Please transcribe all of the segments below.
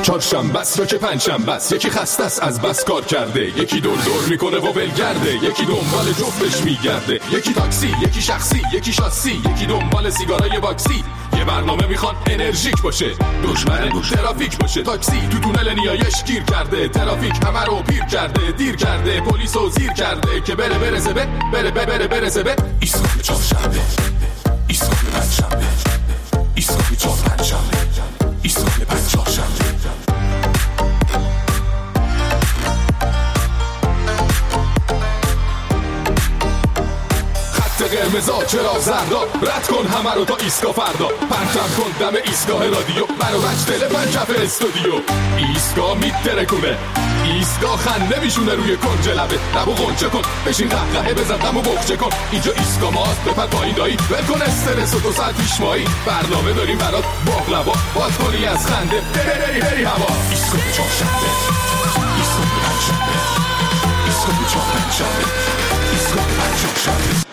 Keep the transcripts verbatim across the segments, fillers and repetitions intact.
چهارشنبه است رو که پنجشنبه است، یکی خسته است از بس کار کرده، یکی دور دور میکنه و ولگرده، یکی دنبال جفتش میگرده، یکی تاکسی، یکی شخصی، یکی شاسی، یکی دنبال سیگارای باکسی. یه برنامه میخوان انرژیک باشه، دشمن ترافیک باشه. تاکسی تو تونل نیایش گیر کرده، ترافیک همه رو پیر کرده، دیر کرده، پلیسو زیر کرده که بره برسه به بره بره برسه به ایستگاه چهارشنبه، ایستگاه پنجشنبه، ایستگاه چهارشنبه، ایستگاه پنجشنبه. قرمزا چرا زردا، رد کن همه رو تا ایستگاه فردا، پرتم کن دم ایستگاه رادیو، منو بچ دل پنجف استودیو. ایستگاه میترکونه، ایستگاه خنده میشونه روی کنج لبه، لبو غنچه کن بشین قهقهه بزن غمو بخچه کن. اینجا ایستگاه ماست بپر پایین دایی، ول کن استرس و دو ساعت پیش مایی، برنامه داریم برات باقلوا، باز کنی از خنده بری بری هوا. ایستگاه چهارشنبه، ایستگاه پنجشنبه، ایستگاه چهارشنبه، ایستگاه پنجشنبه.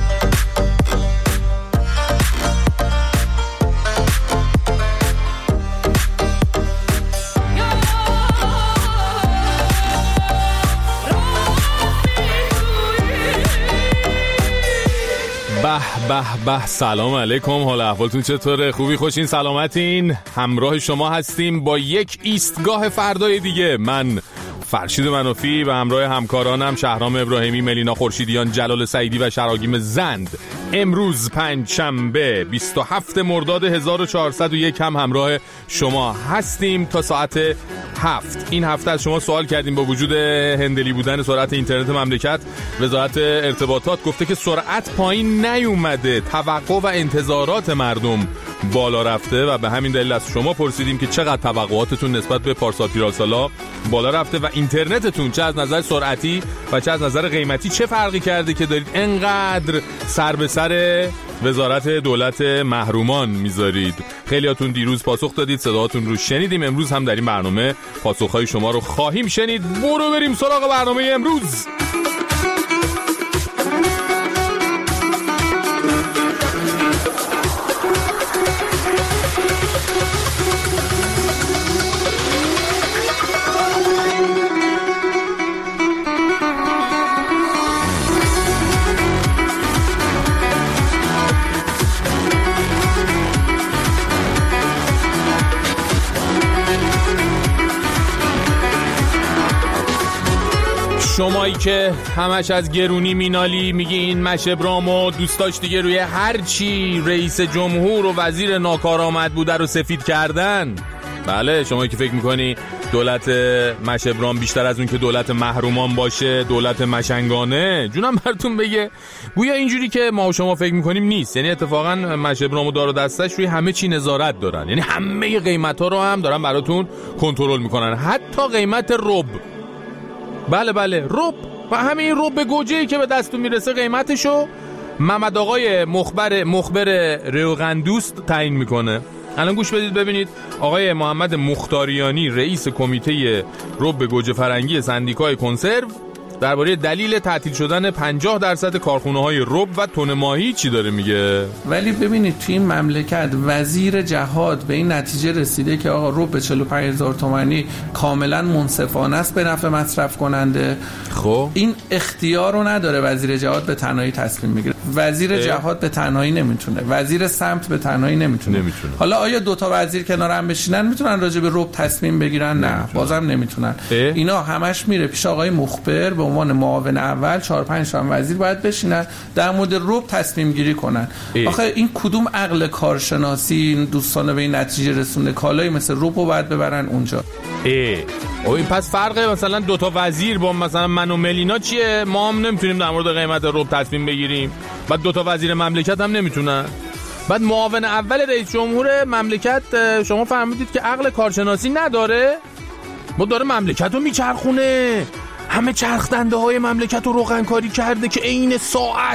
به به به، سلام علیکم، حال احوالتون چطوره؟ خوبی؟ خوشین؟ سلامتین؟ همراه شما هستیم با یک ایستگاه فردای دیگه. من فرشید منافی و همراه همکارانم شهرام ابراهیمی، ملینا خورشیدیان، جلال سعیدی و شراگیم زند امروز پنجشنبه بیست و هفتم مرداد هزار و چهارصد و یک هم همراه شما هستیم تا ساعت هفت. این هفته از شما سوال کردیم با وجود هندلی بودن سرعت اینترنت مملکت، وزارت ارتباطات گفته که سرعت پایین نیومده، توقع و انتظارات مردم بالا رفته و به همین دلیل از شما پرسیدیم که چقدر توقعاتتون نسبت به پارسال پیراسالا بالا رفته و اینترنتتون چه از نظر سرعتی و چه از نظر قیمتی چه فرقی کرده که دارید انقدر سر به سر وزارت دولت محرومان میذارید. خیلیاتون دیروز پاسخ دادید، صداهاتون رو شنیدیم، امروز هم در این برنامه پاسخهای شما رو خواهیم شنید. برو بریم سراغ برنامه امروز. شمایی که همش از گرونی مینالی، میگی این مشبرام و دوستاش دیگه روی هر چی رئیس جمهور و وزیر ناکارآمد بوده رو سفید کردن. بله، شمایی که فکر میکنی دولت مشبرام بیشتر از اون که دولت محرومان باشه دولت مشنگانه، جونم براتون بگه گویا اینجوری که ما و شما فکر میکنیم نیست. یعنی اتفاقا مشبرام و دار و دستش روی همه چی نظارت دارن، یعنی همه قیمتا رو هم دارن براتون کنترل میکنن، حتی قیمت رب. بله بله رب، و همین رب گوجه‌ای که به دستون میرسه قیمتشو محمد آقای مخبر مخبر ریوغندوست تعیین میکنه. الان گوش بدید ببینید آقای محمد مختاریانی رئیس کمیته رب گوجه فرنگی سندیکای کنسرو درباره دلیل تعطیل شدن پنجاه درصد کارخونه‌های رب و تن ماهی چی داره میگه. ولی ببینید توی این مملکت وزیر جهاد به این نتیجه رسیده که آقا رب به چهل و پنج هزار تومانی کاملا منصفانه است به نفع مصرف کننده. خب این اختیار رو نداره وزیر جهاد به تنهایی تصمیم میگیره. وزیر اه؟ جهاد به تنهایی نمیتونه، وزیر سمت به تنهایی نمیتونه. نمیتونه. حالا آیا دو تا وزیر کنار هم بشینن میتونن راجع به رب تصمیم بگیرن؟ نه، نه. بازم نمیتونن. اه؟ اینا همش میره پیش آقای مخبر به عنوان معاون اول، چهار پنج تا وزیر باید بشینن در مورد رب تصمیم گیری کنن. ای. آخه این کدوم عقل کارشناسی دوستانه به این نتیجه رسونده کالایی مثل رب رو باید ببرن اونجا؟ ای او این پس فرقه مثلا دو تا وزیر با مثلا من و ملینا چیه؟ ما هم نمیتونیم در مورد قیمت رب تصمیم بگیریم، بعد دو تا وزیر مملکت هم نمیتونن، بعد معاون اول رئیس جمهور مملکت شما فهمیدید که عقل کارشناسی نداره؟ ما داره مملکت رو میچرخونه، همه چرخ دنده های مملکت رو روغن کاری کرده که عین ساعت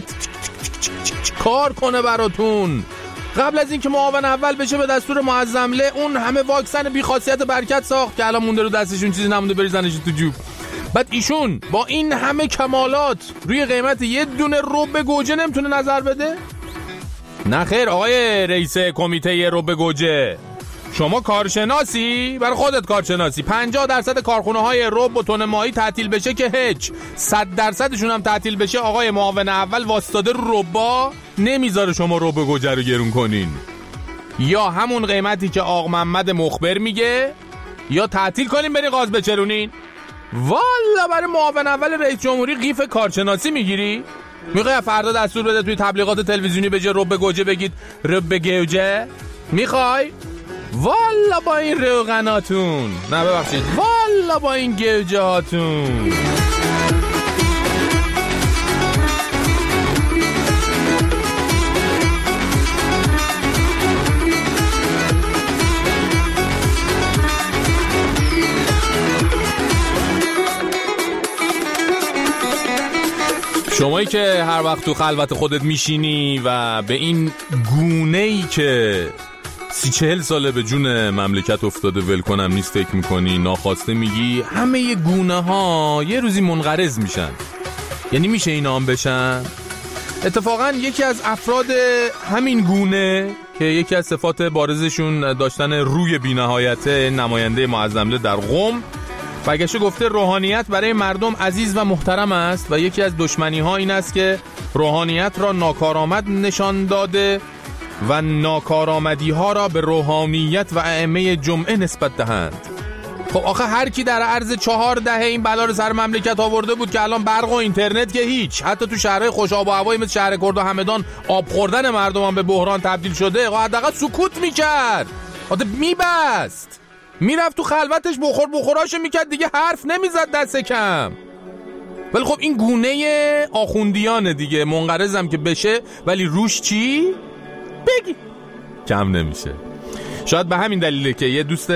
کار کنه براتون. قبل از اینکه معاون اول بشه به دستور معظمله اون همه واکسن بیخاصیت برکت ساخت که الان مونده رو دستشون چیزی نمونده بریزنش تو جوب. بعد ایشون با این همه کمالات روی قیمت یه دونه رب گوجه نمیتونه نظر بده؟ نه خیر آقای رئیس کمیته رب گوجه، شما کارشناسی؟ برای خودت کارشناسی. پنجاه درصد کارخونه های رب و تن ماهی تعطیل بشه که هیچ، صد درصدشون هم تعطیل بشه آقای معاون اول واسطاده رو ربا نمیذاره شما رب گوجه رو گرون کنین. یا همون قیمتی که آق محمد مخبر میگه، یا تعطیل کنین بری غاز بچرونین. والا برای معاون اول رئیس جمهوری قیف کارشناسی میگیری؟ میخوای فردا دستور بده توی تبلیغات تلویزیونی به جای رب گوجه بگید رب گوجه؟ میخوای؟ والا با این روغناتون، نه ببخشید، والا با این گوجه هاتون. شمایی که هر وقت تو خلوت خودت میشینی و به این گونه‌ای که سی چهل ساله به جون مملکت افتاده ول کنم نیست فکر میکنی، ناخواسته میگی همه ی گونه ها یه روزی منقرض میشن. یعنی میشه اینا هم بشن؟ اتفاقا یکی از افراد همین گونه که یکی از صفات بارزشون داشتن روی بی‌نهایت نماینده معظم‌له در قم برگشته گفته روحانیت برای مردم عزیز و محترم است و یکی از دشمنی ها این است که روحانیت را ناکارآمد نشان داده و ناکارآمدی ها را به روحانیت و ائمه جمعه نسبت دهند. خب آخه هر کی در عرض چهار دهه این بلا رو سر مملکت آورده بود که الان برق و اینترنت که هیچ، حتی تو شهرهای خوش آب و هوایی مثل شهر کرد و همدان آب خوردن مردمان به بحران تبدیل شده، حداقل سکوت میکرد، حتی میبست، میرفت تو خلوتش بخور بخوراشو میکرد، دیگه حرف نمیزد دست کم. ولی خب این گونه آخوندیانه دیگه، منقرضم که بشه ولی روش چی؟ بگی کم نمیشه. شاید به همین دلیله که یه دوست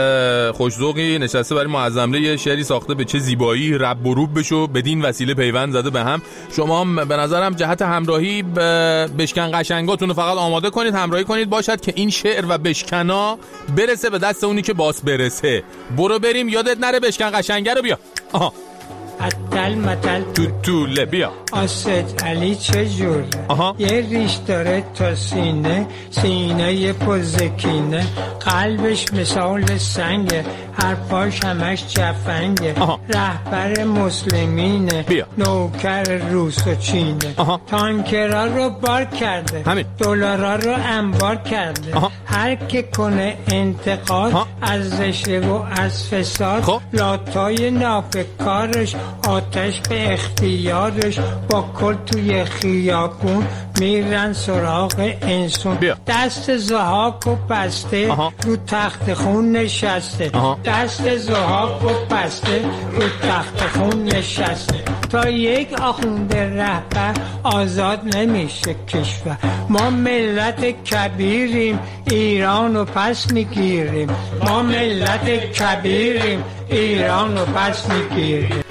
خوشذوقی نشسته برای معظم‌له یه شعری ساخته به چه زیبایی رب و روب بشو بدین وسیله پیوند زده به هم. شما هم به نظرم جهت همراهی بشکن قشنگاتون رو فقط آماده کنید، همراهی کنید باشد که این شعر و بشکنا برسه به دست اونی که باس برسه. برو بریم، یادت نره بشکن قشنگه رو بیا. آها اتل متل تو طوله بیا. آسد علی چجوره؟ یه ریش داره تا سینه، سینه یه پوزکینه، قلبش مثال سنگه، هر پاش همش جفنگه، رهبر مسلمینه، بیا. نوکر روس و چینه، تانکرها رو بار کرده، دلارا رو انبار کرده، آها. هر که کنه انتقاد آها. از رشوه و از فساد خب. لاتای ناپکارش آتش به اختیارش، با کل توی خیابون میرن سراغ انسون، بیا. دست زحاک و بسته آها. رو تخت خون نشسته آها. دست زحاک و بسته رو تخت خون نشسته، تا یک آخونده رهبر آزاد نمیشه کشور. ما ملت کبیریم ایران رو پس میگیریم، ما ملت کبیریم ایران رو پس میگیریم.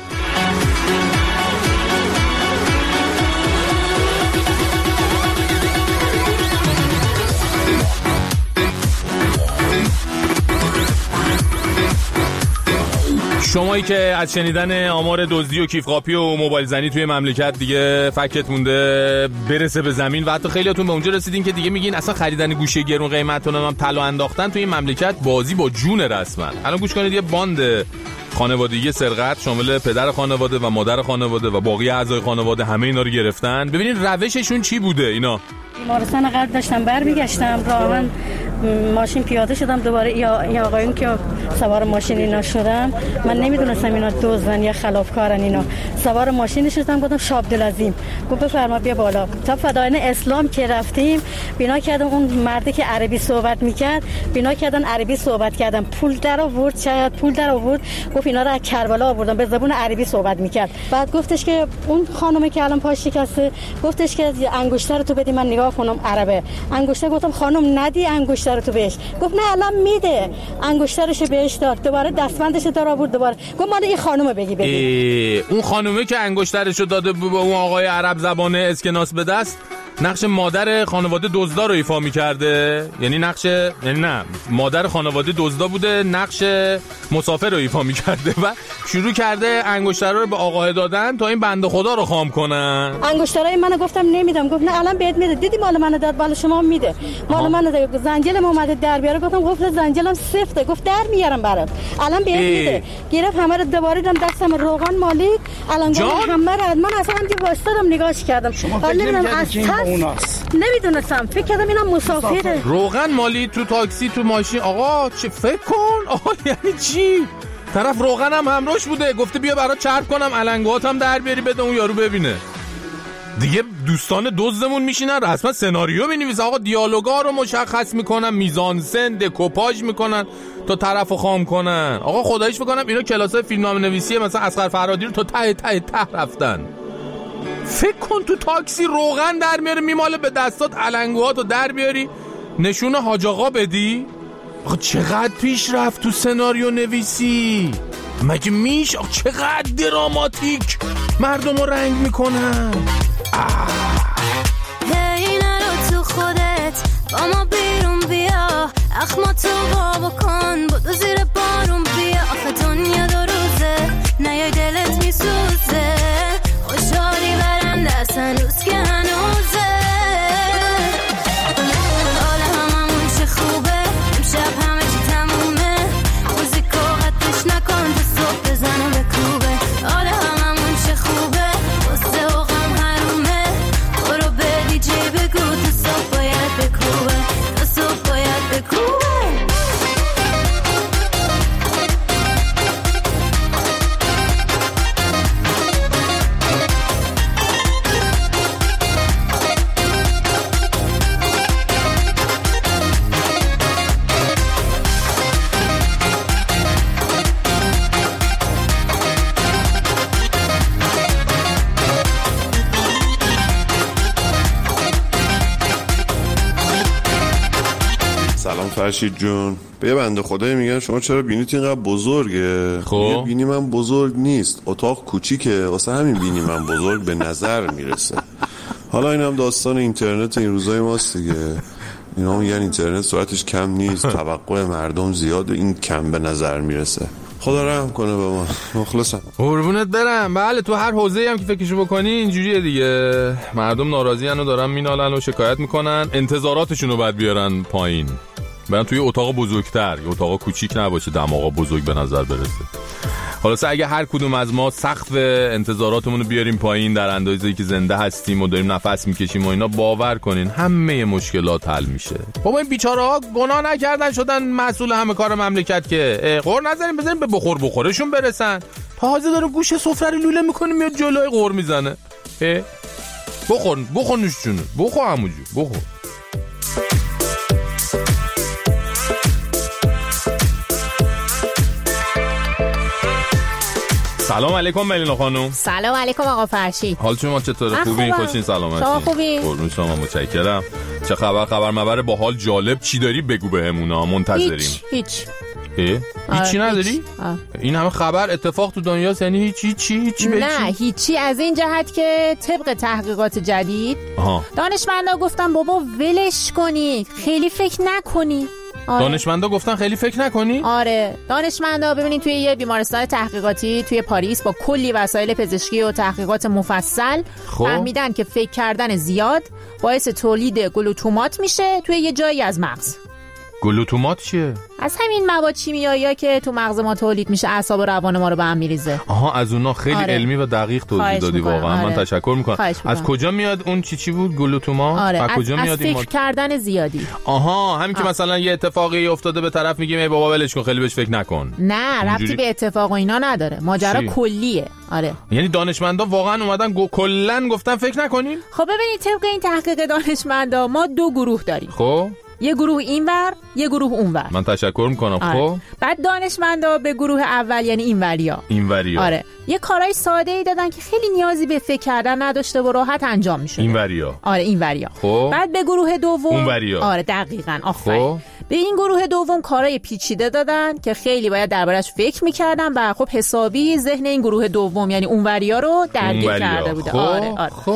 شمایی که از شنیدن آمار دزدی و کیفقاپی و موبایل زنی توی مملکت دیگه فکت مونده برسه به زمین و حتی خیلیاتون به اونجا رسیدین که دیگه میگین اصلا خریدن گوشه گرون قیمتون هم طلا انداختن توی مملکت بازی با جون رسما. الان گوش کنید، یه باند خانوادگی سرقت شامل پدر خانواده و مادر خانواده و باقی اعضای خانواده همه اینا رو گرفتن. ببینید روششون چی بوده. اینا بیمارستان قلب داشتم برمیگشتم، راهن ماشین پیاده شدم دوباره، یا یا آقایون که سوار ماشین اینا شدم، من نمیدونستم اینا دزدن یا خلافکارن. اینا سوار ماشین شدم، گفتم شاه عبدالعظیم، گفت بفرما بیا بالا. تا فدایان اسلام که رفتیم بنا کردم اون مردی که عربی صحبت میکرد، بنا کردن عربی صحبت کردم، پول در آورد، چقدر پول در آورد، گفت اینا رو از کربلا آوردم، به زبون عربی صحبت میکرد. بعد گفتش که اون خانومه که الان پاش شکسته، گفتش که انگشتر تو بدی من نگاه کنم عربه. انگشتر گفتم خانم ندی انگشتر تو بهش، گفت نه الان میده. انگشترش بهش داد، دوباره دستبندش در آورد، دوباره گفت مال این خانومه بگی بگی. اون خانومه که انگشترشو داده به اون آقای عرب زبانه اسکناس به دست نقش مادر خانواده دزدا رو ایفا می‌کرده، یعنی نقش یعنی نه مادر خانواده دزدا بوده، نقش مسافر رو ایفا می‌کرده و شروع کرده انگشترا رو به آقا دادن تا این بنده خدا رو خام کنن. انگشترای منو گفتم نمیدم، گفت نه الان بهت میده. دیدی مال منو داد، مال شما میده. مال منو داد، زنجیرم اومده در بیاره، گفتم گفت زنجیرم سفته، گفت در میارم برات الان بهت میده. گرفت همه رو دوباره دادم دستم روغن مالی، الان همه رو من اصلا هم که واسطم نگاهش کردم. نمیدونستم، فکر کردم اینا مسافره. روغن مالی تو تاکسی تو ماشین. آقا چه فکر کن آقا، یعنی چی؟ طرف روغن هم همراهش بوده، گفته بیا برات چرب کنم علنگوات هم در بیاری بده اون یارو ببینه. دیگه دوستان دزدمون میشینن رسما سناریو مینویسن، آقا دیالوگا رو مشخص میکنن، میزانسن دکوپاژ میکنن تا طرفو خام کنن. آقا خداییش میکنم اینا کلاسای فیلمنامه نویسی مثلا اصغر فرهادی رو تا ته ته ته رفتن. فکر کن تو تاکسی روغن در میاره میماله به دستات علنگوهاتو در بیاری نشون حاج آقا بدی. آقا چقدر پیش رفت تو سناریو نویسی، مگه میش؟ آقا چقدر دراماتیک مردم رو رنگ میکنن. هی نرو تو خودت با ما بیرون بیا، اخماتو با بکن بودو زیر بارون بیا. آخه دنیا دو روزه نیای دلت میسوزه، خوشحالی برنده اصلا روز که هنوزه. حال هممون چه خوبه، امشب همه چی تمومه، موزیکو قطعش نکن تو صبح بزن و بکوبه. حال هممون چه خوبه، غصه و غم حرومه، برو به دیجی بگو تو صبح باید بکوبه، تو صبح باید بکوبه. سلام فرشید جون. به بنده خدایی میگن شما چرا بینیت اینقدر بزرگه؟ خب بینی من بزرگ نیست، اتاق کوچیکه، واسه همین بینی من بزرگ به نظر میرسه. حالا این هم داستان اینترنت این روزای ماست دیگه. اینا میگن اینترنت سرعتش کم نیست، توقع مردم زیاده، این کم به نظر میرسه. خدا رحم کنه به ما. مخلصم. قربونت برم. بله تو هر حوزه‌ای هم که فکرشو بکنی اینجوریه دیگه. مردم ناراضی‌ان و دارن مینالن و شکایت میکنن، انتظاراتشون رو باید بیارن پایین. برن توی اتاق بزرگتر، یه اتاق کوچیک نباشه دماغا بزرگ به نظر برسه. خلاص اگه هر کدوم از ما سقف انتظاراتمون رو بیاریم پایین در اندازه‌ای که زنده هستیم و داریم نفس میکشیم و اینا، باور کنین همه مشکلات حل میشه. بابا این بیچاره‌ها گناه نکردن شدن مسئول همه کار مملکت که قور نذاریم بزنیم به بخور بخورشون برسن. تازه داره گوشه سفره رو لوله میکنه میاد جلوی قور میزنه. بخور بخور نوش جونه، بخور عموجو بخور. سلام علیکم ملینا خانم. سلام علیکم آقا فرشید. حال شما چطوره؟ خوبین؟ خوشین؟ سلامتی؟ شما خوبین؟ قربون شما، متشکرم. چه خبر؟ خبر مبر با حال جالب چی داری بگو بهمونا، منتظریم. هیچ هیچ هیچی نداری؟ هیچ. این همه خبر اتفاق تو دنیاست، یعنی هیچ هیچی هیچی بگی؟ نه هیچی، از این جهت که طبق تحقیقات جدید دانشمندا گفتن بابا ولش کنید، خیلی فکر نکنید. آره. دانشمندا گفتن خیلی فکر نکنی؟ آره دانشمندا ببینید توی یه بیمارستان تحقیقاتی توی پاریس با کلی وسایل پزشکی و تحقیقات مفصل فهمیدن که فکر کردن زیاد باعث تولید گلوتومات میشه توی یه جایی از مغز. گلوتومات چیه؟ از همین مواد شیمیایی‌ها که تو مغز ما تولید میشه اعصاب و روان ما رو به هم میریزه. آها از اونا خیلی آره. علمی و دقیق توضیح دادی واقعا. آره. من تشکر میکنم. از کجا میاد اون چی چی بود گلوتومات؟ آره. از کجا از میاد این فکر کردن زیادی. آها همین که مثلا یه اتفاقی افتاده به طرف میگیم ای بابا ولش کن خیلی بهش فکر نکن. نه ربطی به اتفاق و اینا نداره، ماجرا کلیه. آره یعنی دانشمندا واقعا اومدن گو... کلا گفتن فکر نکنین. خب ببینید طبق این تحقیق دانشمندا ما دو گروه داریم. خب یه گروه اینور یه گروه اونور. من تشکر میکنم. آره. خب بعد دانشمندا به گروه اول یعنی اینوریا اینوریا آره یه کارهای ساده ای دادن که خیلی نیازی به فکر کردن نداشته و راحت انجام میشد. اینوریا آره اینوریا. خب بعد به گروه دوم اونوریا. آره دقیقاً آفرین. خب به این گروه دوم کارهای پیچیده دادن که خیلی باید دربارش فکر میکردن و خب حسابی ذهن این گروه دوم یعنی اونوریا رو درگیر کرده بوده. خب. آره آره خب.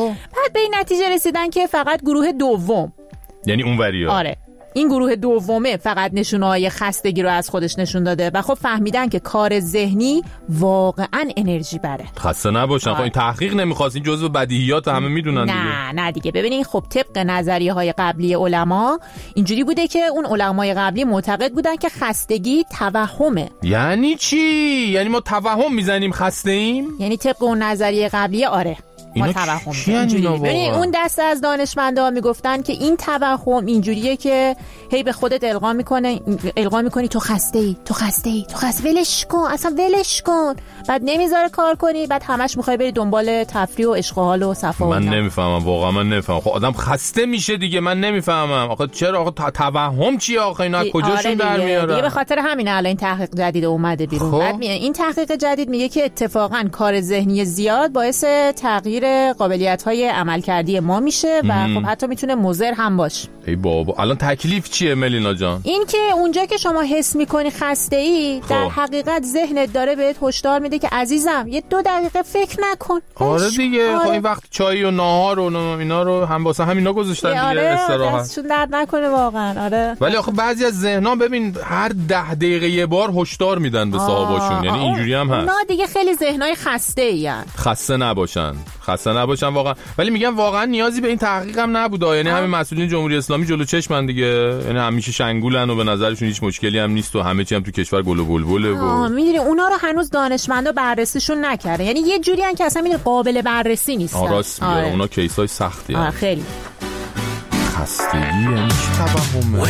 بعد به این نتیجه رسیدن که فقط گروه دوم، یعنی اونوریا، آره این گروه دومه فقط نشونه‌های خستگی رو از خودش نشون داده و خب فهمیدن که کار ذهنی واقعا انرژی بره. خسته نباشن. خب این تحقیق نمیخواست، این جزء بدیهیات همه میدونن دیگه. نه نه دیگه ببینین، خب طبق نظریه‌های قبلی علما اینجوری بوده که اون علمای قبلی معتقد بودن که خستگی توهمه. یعنی چی؟ یعنی ما توهم میزنیم خسته ایم؟ یعنی طبق اون نظریه قبلی آره ما توهم اینجوری. ببین اون دسته از دانشمندا میگفتن که این توهم اینجوریه که هی به خودت القا میکنه القا میکنی تو خسته ای تو خسته ای تو خسته ولش کن، اصلا ولش کن، بعد نمیذاره کار کنی، بعد همش میخوای بری دنبال تفریح و عشق و حال و صفا. من نمیفهمم واقعا، من نمیفهمم. خب آدم خسته میشه دیگه، من نمیفهمم آخه چرا آخه توهم چیه آخه اینا کجاشون در میارن؟ دیگه به خاطر همین الان این تحقیق جدید اومده بیرون. خب. بعد این تحقیق جدید میگه که اتفاقا کار ذهنی زیاد باعث تغییر قابلیت‌های عملکردی ما میشه و مم. خب حتی میتونه مضر هم باشه. ای بابا الان تکلیف چیه ملینا جان؟ این که اونجا که شما حس میکنی خسته ای خب. در حقیقت ذهنت داره بهت هشدار میده که عزیزم یه دو دقیقه فکر نکن. آره دیگه آره. خب این وقت چای و ناهار و اینا رو هم واسه همینا گذاشتن دیگه. آره استراحت دستشون درد نکنه واقعا. آره ولی آخه بعضی از ذهن‌ها ببین هر ده دقیقه یه بار هشدار میدن به صاحباشون، یعنی اینجوری هم هست. اونا دیگه خیلی ذهنای خسته این. خسته نباشن خسته نباشن واقعا. ولی میگم واقعا نیازی به این تحقیق هم نبود، یعنی همه مسئولین جمهوری اسلامی جلو چشمن دیگه، یعنی همیشه شنگولن و به نظرشون هیچ مشکلی هم نیست و همه چی هم تو کشور گل و بلبله و میدونی اونا رو هنوز دانشمندا بررسیشون نکردن، یعنی یه جوری ان که اصلا میدونی قابل بررسی نیستن. آره راست میگه، اونا کیسای سختی آره خیلی. خستگی یعنی چی توهمه؟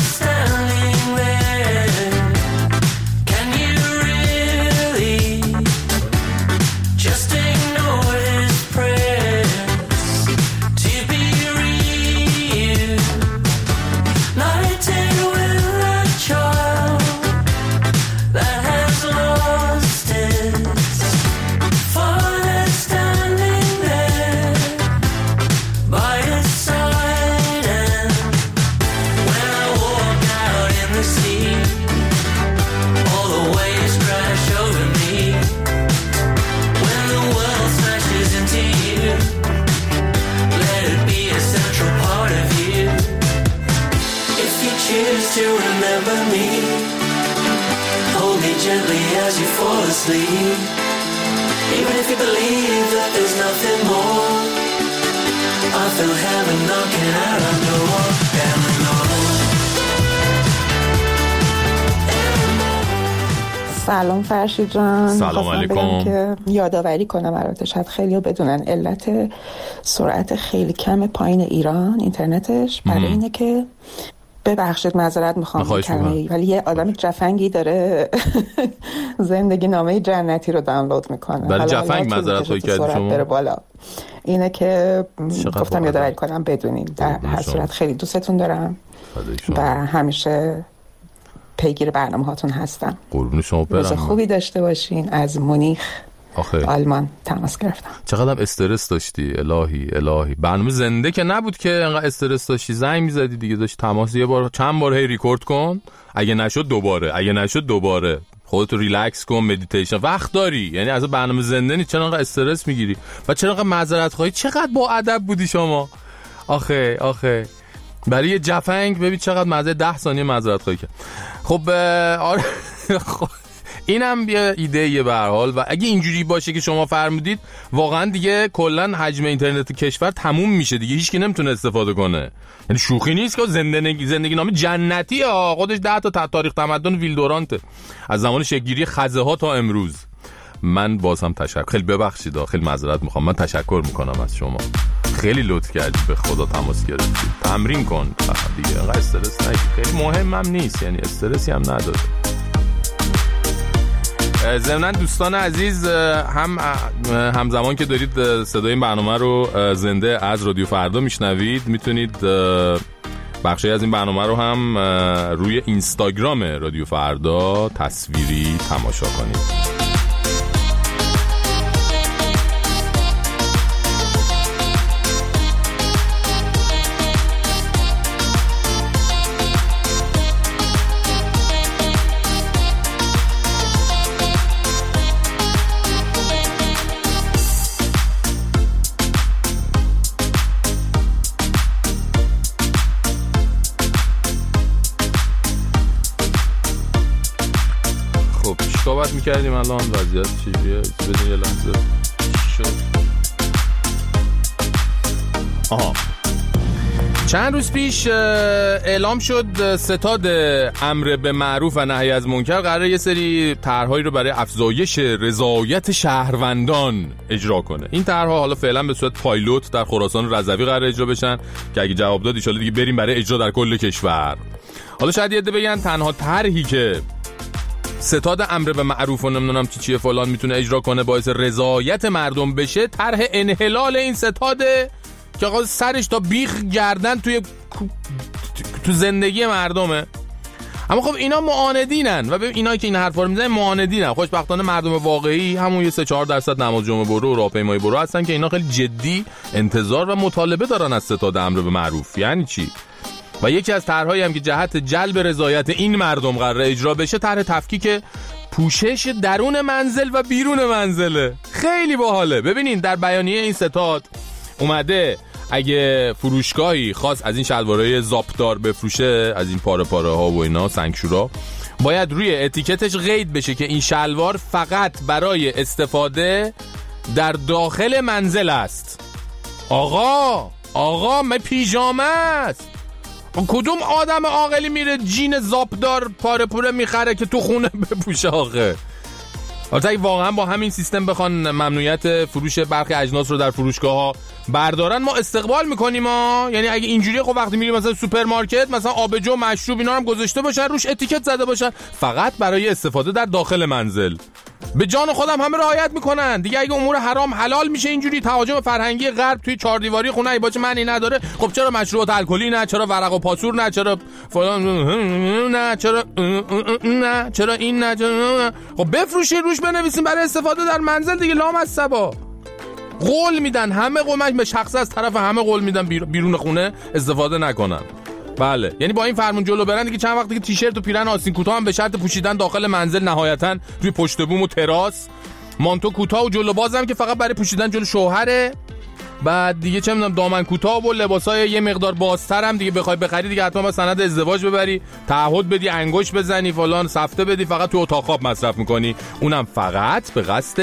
to remember me. Hold me gently as you fall asleep. Even if you believe that there's nothing more, I feel heaven knocking at our door. Eleanor. سلام فرشید جان. سلام علیکم. که یادآوری کنم البته شاید خیلی‌ها بدونن علت سرعت خیلی کم پایین ایران اینترنتش برای اینه که ببخشید معذرت میخوام کلمه‌ای ولی یه آدم جفنگی داره زندگی نامه جنتی رو دانلود میکنه. برای جفنگ معذرت خواهی کردی شما؟ بره بالا. اینه که گفتم یادآوری کنم بدونین. در هر صورت خیلی دوستتون دارم و همیشه پیگیر برنامه هاتون هستم. قربون شما برم. روز خوبی داشته باشین. از مونیخ آخه آلمان تماس گرفتم. چقدر استرس داشتی؟ الهی الهی. برنامه زنده که نبود که انقدر استرس داشتی، زنگ میزدی دیگه، داشت تماس یه بار چند بار هی ریکورد کن، اگه نشد دوباره، اگه نشد دوباره، خودتو ریلکس کن، مدیتیشن، وقت داری. یعنی از برنامه زنده نیست، چرا انقدر استرس میگیری و چرا انقدر معذرت خواهی؟ چقدر با ادب بودی شما. آخه آخه برای یه جفنگ ببین چقدر معذرت، ده ثانیه معذرت خواهی کرد. خب آره خب اینم یه ایده یه به هر حال. و اگه اینجوری باشه که شما فرمودید واقعا دیگه کلا حجم اینترنت کشور تموم میشه دیگه، هیچ کی نمیتونه استفاده کنه. یعنی شوخی نیست که زندگی زندگی نامه جنتی ها، خودش ده تا تاریخ تمدن ویلدورانته از زمان شکلگیری خزه ها تا امروز. من بازم تشکر، خیلی ببخشید، خیلی معذرت میخوام، من تشکر میکنم از شما، خیلی لطف کردی، به خدا تماس گرفتی. تمرین کن دیگه، انقدر استرس نگیر، خیلی مهمم نیست، یعنی استرسی هم نداره. ضمناً دوستان عزیز، هم همزمان که دارید صدای این برنامه رو زنده از رادیو فردا میشنوید، میتونید بخشی از این برنامه رو هم روی اینستاگرام رادیو فردا تصویری تماشا کنید. صحبت میکردیم الان وضعیت چجوریه؟ بدون یه لحظه شد. آها چند روز پیش اعلام شد ستاد امر به معروف و نهی از منکر قراره یه سری طرح‌هایی رو برای افزایش رضایت شهروندان اجرا کنه. این طرح‌ها حالا فعلا به صورت پایلوت در خراسان رضوی قراره اجرا بشن که اگه جواب داد ان شاءالله دیگه بریم برای اجرا در کل کشور. حالا شاید یه ده بگن تنها طرحی که ستاد امر به معروف و نمیدونم چی چیه فلان میتونه اجرا کنه باعث رضایت مردم بشه، طرح انحلال این ستاده که آقا سرش تا بیخ گردن توی تو زندگی مردمه. اما خب اینا معاندینن و ببین اینا که این حرفا رو میزنن معاندینن. خوشبختانه مردم واقعی همون یه سه چهار درصد نماز جمعه برو و راهپیمایی برو هستن که اینا خیلی جدی انتظار و مطالبه دارن از ستاد امر به معروف. یعنی چی؟ و یکی از طرحایی هم که جهت جلب رضایت این مردم قراره اجرا بشه طرح تفکیک پوشش درون منزل و بیرون منزله. خیلی باحاله. ببینین در بیانیه این ستاد اومده اگه فروشگاهی خاص از این شلوارهای زاپدار بفروشه، از این پاره پاره ها و اینا سنگشورا، باید روی اتیکتش قید بشه که این شلوار فقط برای استفاده در داخل منزل است. آقا آقا من پیژامه است. کدوم آدم عاقلی میره جین زاپدار پاره پوره میخره که تو خونه بپوشه آخه؟ البته اگه واقعا با همین سیستم بخوان ممنوعیت فروش برخی اجناس رو در فروشگاه ها بردارن ما استقبال میکنیم ها. یعنی اگه اینجوریه خب وقتی میریم مثلا سوپرمارکت مثلا آبجو مشروب اینا هم گذاشته باشن روش اتیکت زده باشن فقط برای استفاده در داخل منزل. به جان خودم همه رعایت میکنن دیگه. اگه امور حرام حلال میشه اینجوری تهاجم فرهنگی غرب توی چهار دیواری خونه ای باشه معنی نداره. خب چرا مشروبات الکلی نه؟ چرا ورق و پاسور نه؟ چرا فلان نه؟ چرا نه؟ چرا این نه؟ خب بفروشین روش بنویسین برای استفاده در منزل دیگه. لام از صبا قول میدن همه قول به شخص از طرف همه قول میدن بیرون خونه استفاده نکنن. بله یعنی با این فرمون جلو برن دیگه چند وقت دیگه تیشرت و پیرن آستین کوتاه هم به شرط پوشیدن داخل منزل نهایتا روی پشت بوم و تراس، مانتو کوتاه و جلو بازم که فقط برای پوشیدن جلو شوهره، بعد دیگه چه میدونم دامن کوتاه و لباسای یه مقدار بازتر هم دیگه بخوای بخری دیگه حتما با سند ازدواج ببری، تعهد بدی، انگشت بزنی، فلان سفته بدی، فقط تو اتاق خواب مصرف میکنی، اونم فقط به قصد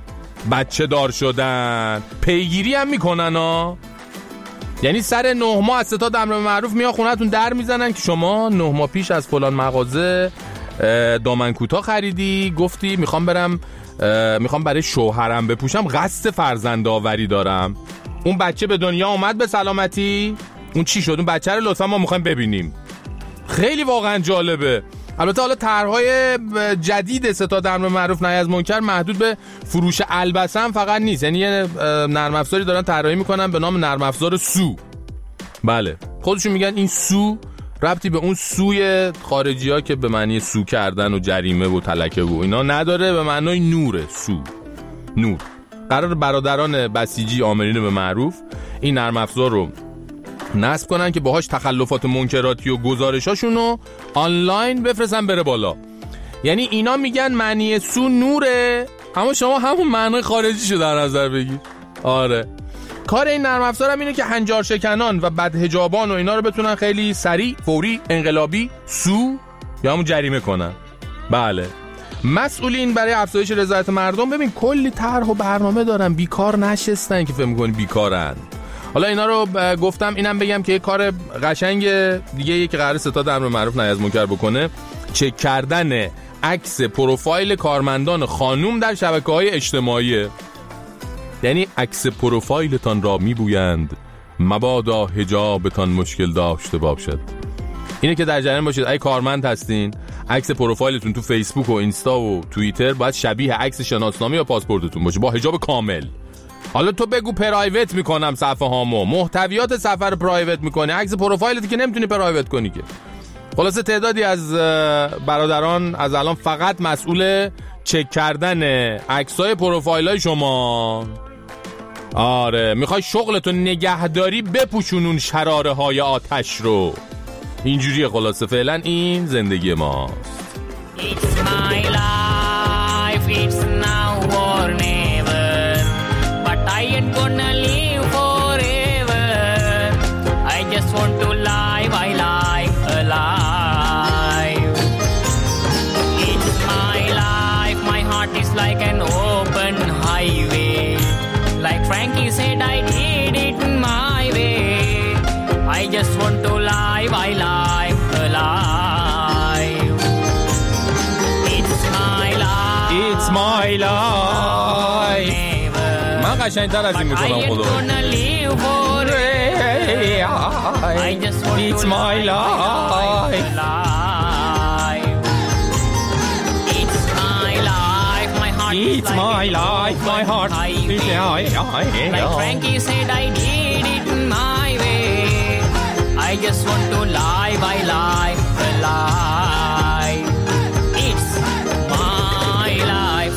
بچه دار شدن. پیگیری هم میکنن ها. یعنی سر نه ماه از ستاد امر به معروف میان خونه‌تون در میزنن که شما نه ماه پیش از فلان مغازه دامن کوتاه خریدی، گفتی میخوام برم میخوام برای شوهرم بپوشم، قصد فرزند آوری دارم. اون بچه به دنیا اومد به سلامتی؟ اون چی شد؟ اون بچه رو لطفا ما میخوایم ببینیم. خیلی واقعا جالبه. البته حالا طرح‌های جدید ستاد امر به معروف نهی از منکر محدود به فروش البسه هم فقط نیست. یعنی یه نرم افزاری دارن طراحی میکنن به نام نرم افزار سو. بله خودشون میگن این سو ربطی به اون سوی خارجی ها که به معنی سو کردن و جریمه و تلکه و اینا نداره، به معنای نوره. سو نور. قرار برادران بسیجی آمرین به معروف این نرم افزار رو نصب کنن که باهاش تخلفات منکراتی و گزارشاشون رو آنلاین بفرستن بره بالا. یعنی اینا میگن معنی سو نوره، اما شما همون معنی خارجیشو در نظر بگیر. آره کار این نرم افزار هم اینه که هنجار شکنان و بدحجابان و اینا رو بتونن خیلی سریع، فوری، انقلابی سو یا همون جریمه کنن. بله مسئولین برای افزایش رضایت مردم ببین کلی طرح و برنامه دارن، بیکار نشستن که فکر می‌کنی بیکارن. حالا اینا رو گفتم اینم بگم که یه کار قشنگ دیگه یه که قرار ستاد امر معروف نهی از منکر بکنه چک کردن عکس پروفایل کارمندان خانوم در شبکه‌های اجتماعی. یعنی عکس پروفایلتان را میبویند مبادا حجابتان مشکل داشته باشد. اینه که در جریان باشید اگه کارمند هستین عکس پروفایلتون تو فیسبوک و اینستا و توییتر باید شبیه عکس شناسنامه یا پاسپورتتون باشه با حجاب کامل. حالا تو بگو پرایوت میکنم صفحه هامو، محتویات صفحه رو پرایوت میکنی، عکس پروفایلت که نمیتونی پرایوت کنی که. خلاصه تعدادی از برادران از الان فقط مسئول چک کردن عکسای پروفایلای شما. آره میخوای شغلتو نگهداری بپوشونون شراره های آتش رو. اینجوریه خلاصه فعلا این زندگی ماست. It's my life, it's now or never, but I ain't gonna live forever. I just want to live, I live alive. It's my life, my life. من قشنگتر از این میکنم خدا. It's my life. It's my life, my heart. Like Frankie said, I did it my way. I just want to live, I live, alive. It's my life.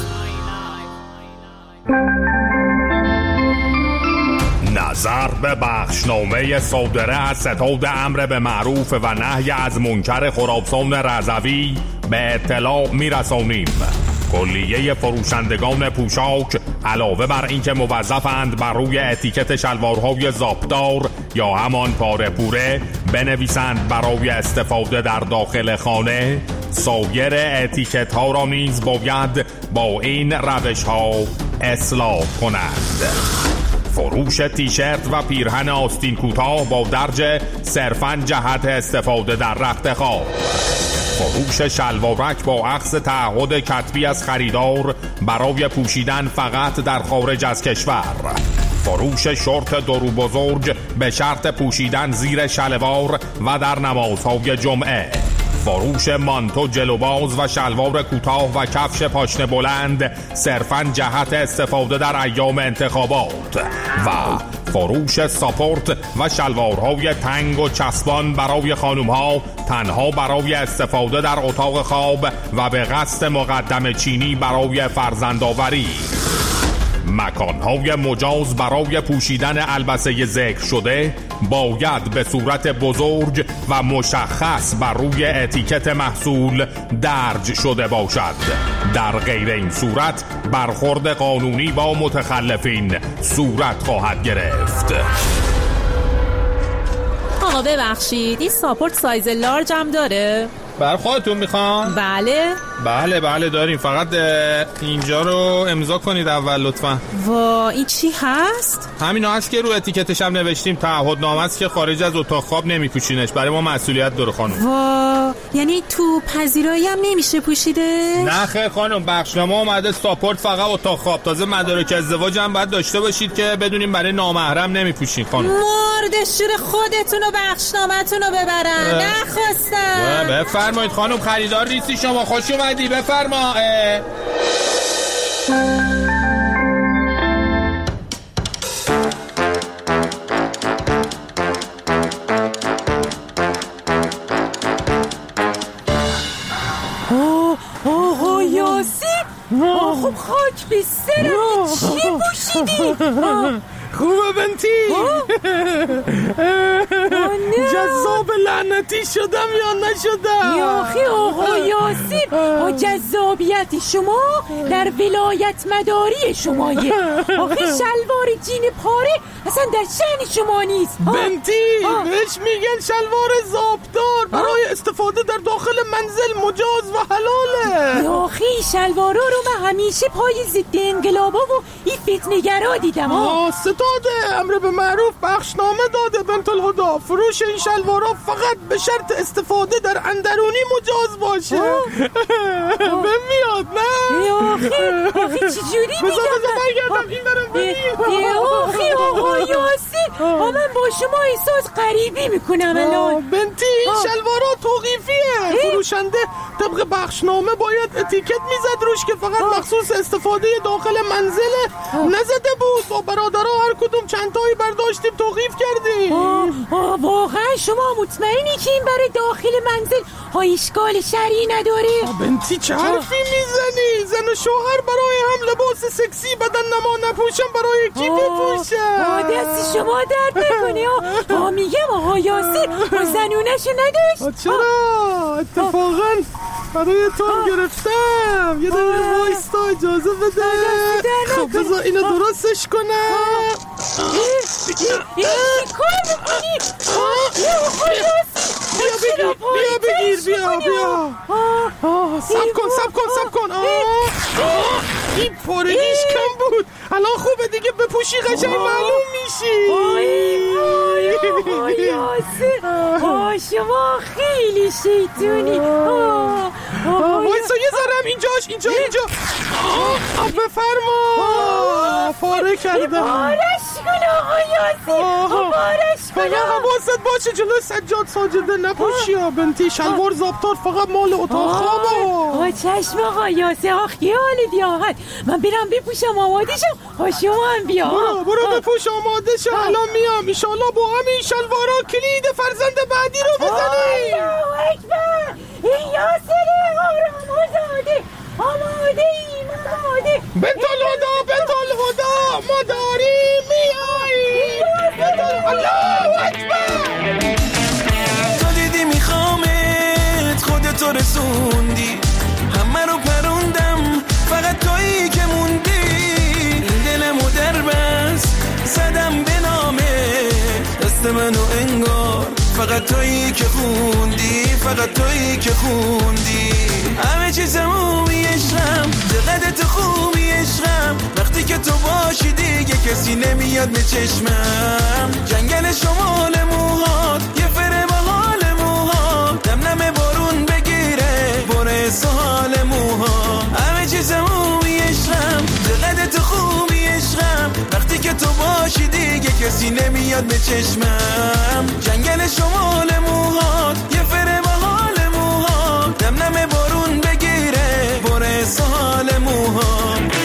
نظر به بخشنامه صادره از ستاد امر به معروف و نهی از منکر خراسان رضوی به اطلاع میرسانیم. کلیه فروشندگان پوشاک علاوه بر اینکه موظفند بر روی اتیکت شلوارهای زاپدار یا همان پاره پوره بنویسند برای استفاده در داخل خانه، سایر اتیکت ها را نیز باید با این روش ها اصلاح کنند. فروش تیشرت و پیرهن آستین کوتاه با درج صرفاً جهت استفاده در رخت خواب. فروش شلوارک با اخذ تعهد کتبی از خریدار برای پوشیدن فقط در خارج از کشور. فروش شورت درو بزرگ به شرط پوشیدن زیر شلوار و در نمازهای جمعه. فروش مانتو جلوباز و شلوار کوتاه و کفش پاشنه بلند صرفاً جهت استفاده در ایام انتخابات و فروش ساپورت و شلوارهای تنگ و چسبان برای خانم‌ها تنها برای استفاده در اتاق خواب و به قصد مقدم چینی برای فرزندآوری. مکانهای مجاز برای پوشیدن البسه ذکر شده باید به صورت بزرگ و مشخص بر روی اتیکت محصول درج شده باشد. در غیر این صورت برخورد قانونی با متخلفین صورت خواهد گرفت. آقا ببخشید این ساپورت سایز لارج هم داره؟ بر خودتون میخوان؟ بله بله بله داریم، فقط اینجا رو امضا کنید اول لطفا. وا این چی هست؟ همینا هست که رو اتیکتش هم نوشتیم تعهدنامه است که خارج از اتاق خواب نمیپوشینش، برای ما مسئولیت داره خانم. وا یعنی تو پذیرایی هم نمیشه پوشیده؟ نه خیر خانم، بخشنامه اومده ساپورت فقط اتاق خواب، تازه مدارک ازدواج هم باید داشته باشید که بدونیم برای نامحرم نمیپوشین خانم. مردشور خودتون و بخشنامه‌تون رو ببرن. نخواستم. بفرمایید خانم، خریدار نیستی شما، خوش اومدی، بفرما. آقا یاسین، خب خاک به سرم، چی پوشیدی؟ خوبه بنتی؟ جذاب لعنتی شدم یا نشدم؟ یاخی آقا یاسین، جذابیت شما در ولایت مداری شمایه. آخی شلوار جین پاره اصلا در شأن شما نیست. بنتی بهش میگن شلوار زابدار، برای استفاده در داخل منزل مجاز و حلاله. یاخی شلوارا رو من همیشه پای ضد انقلابا و این فتنه‌گرا دیدم. آه ستاده امر به معروف بخشنامه داده بنت الهدا، فروش این شلوارا فقط به شرط استفاده در اندرونی مجاز باشه. به میاد نه؟ یاخی آخی چجوری میگم؟ بذار بذار برگردم این برم ببین. یاخی آقا یاسین، من با شما احساس غریبی میکنم الان. بنتی این شلوارا توقیفیه، فروشنده طبق بخشنامه باید اتیکت میزد روش که فقط مخصوص استفاده داخل منزله، نزده بود. با برادرها هر کدوم چند تایی برداشتیم توقیف کردیم. آه آه واقعا شما مطمئنی که این برای داخل منزل ها اشکال شرعی نداره؟ بنتی چه حرفی میزنی؟ زن و شوهر برای هم لباس سکسی بدن نما نپوشن، برای کی بپوشن؟ دست شما درد نکنه. آه میگم آقا یاسین و زنونشو نداشت. چرا؟ اتفاقا برای تو هم گرفتم. یه دقیقه وایستا اجازه بده. خب بذار اینو درستش کنم. این کار میکنی؟ بیا بگیر بیا بگیر بیا بیا سب کن سب کن سب کن. این پارگیش کم بود، الان خوبه دیگه بپوشی قشنگ معلوم میشی. آی وای آقا یاسین، شما خیلی شیطونی. وایسا یه ذرم اینجاش اینجا اینجا آه بفرما پاره کردم. پارش کن آقا یاسین پارش کن. فقط حواست باشه جلوی سجاد ساجده نپوشی ها بنتی. شلوار زابطار فقط مال اتاق خوابه. آه چشم آقا یاسین. آخ یه حال دیاحت. من برم بپوشم آماده شم. ها شما هم بیا. برو برو بپوش آماده شو. الان میام ایشالله با همین شلوارا کلید فرزند بعدی رو بزنی. الله اکبر. این یاسره آرام آزاده. آماده ایم آماده. بنتال هدا بنتال هدا ما داریم میاییم. الله اکبر. تو دیدی میخوامت خودتو رسوندی همه رو پروندم فقط تویی که موندی. این دلمو در بس زدم به نامه دست منو انگار فقط تویی که خوندی فقط تویی که خوندی. همه چیزمو میشم دقیقه تو خوبی عشقم وقتی که تو باشی دیگه کسی نمیاد به چشمم. جنگل شمال موهات یه فره با حال موهات دم نم بارون بگیره بره سال موهات. همه چیزمو میشم دقیقه تو خوبی عشقم وقتی که تو باشی دیگه کسی نمیاد به چشمم. جنگل شمال موهات یه فره با حال موهات دم نم بارون بگیره بره سال موهات.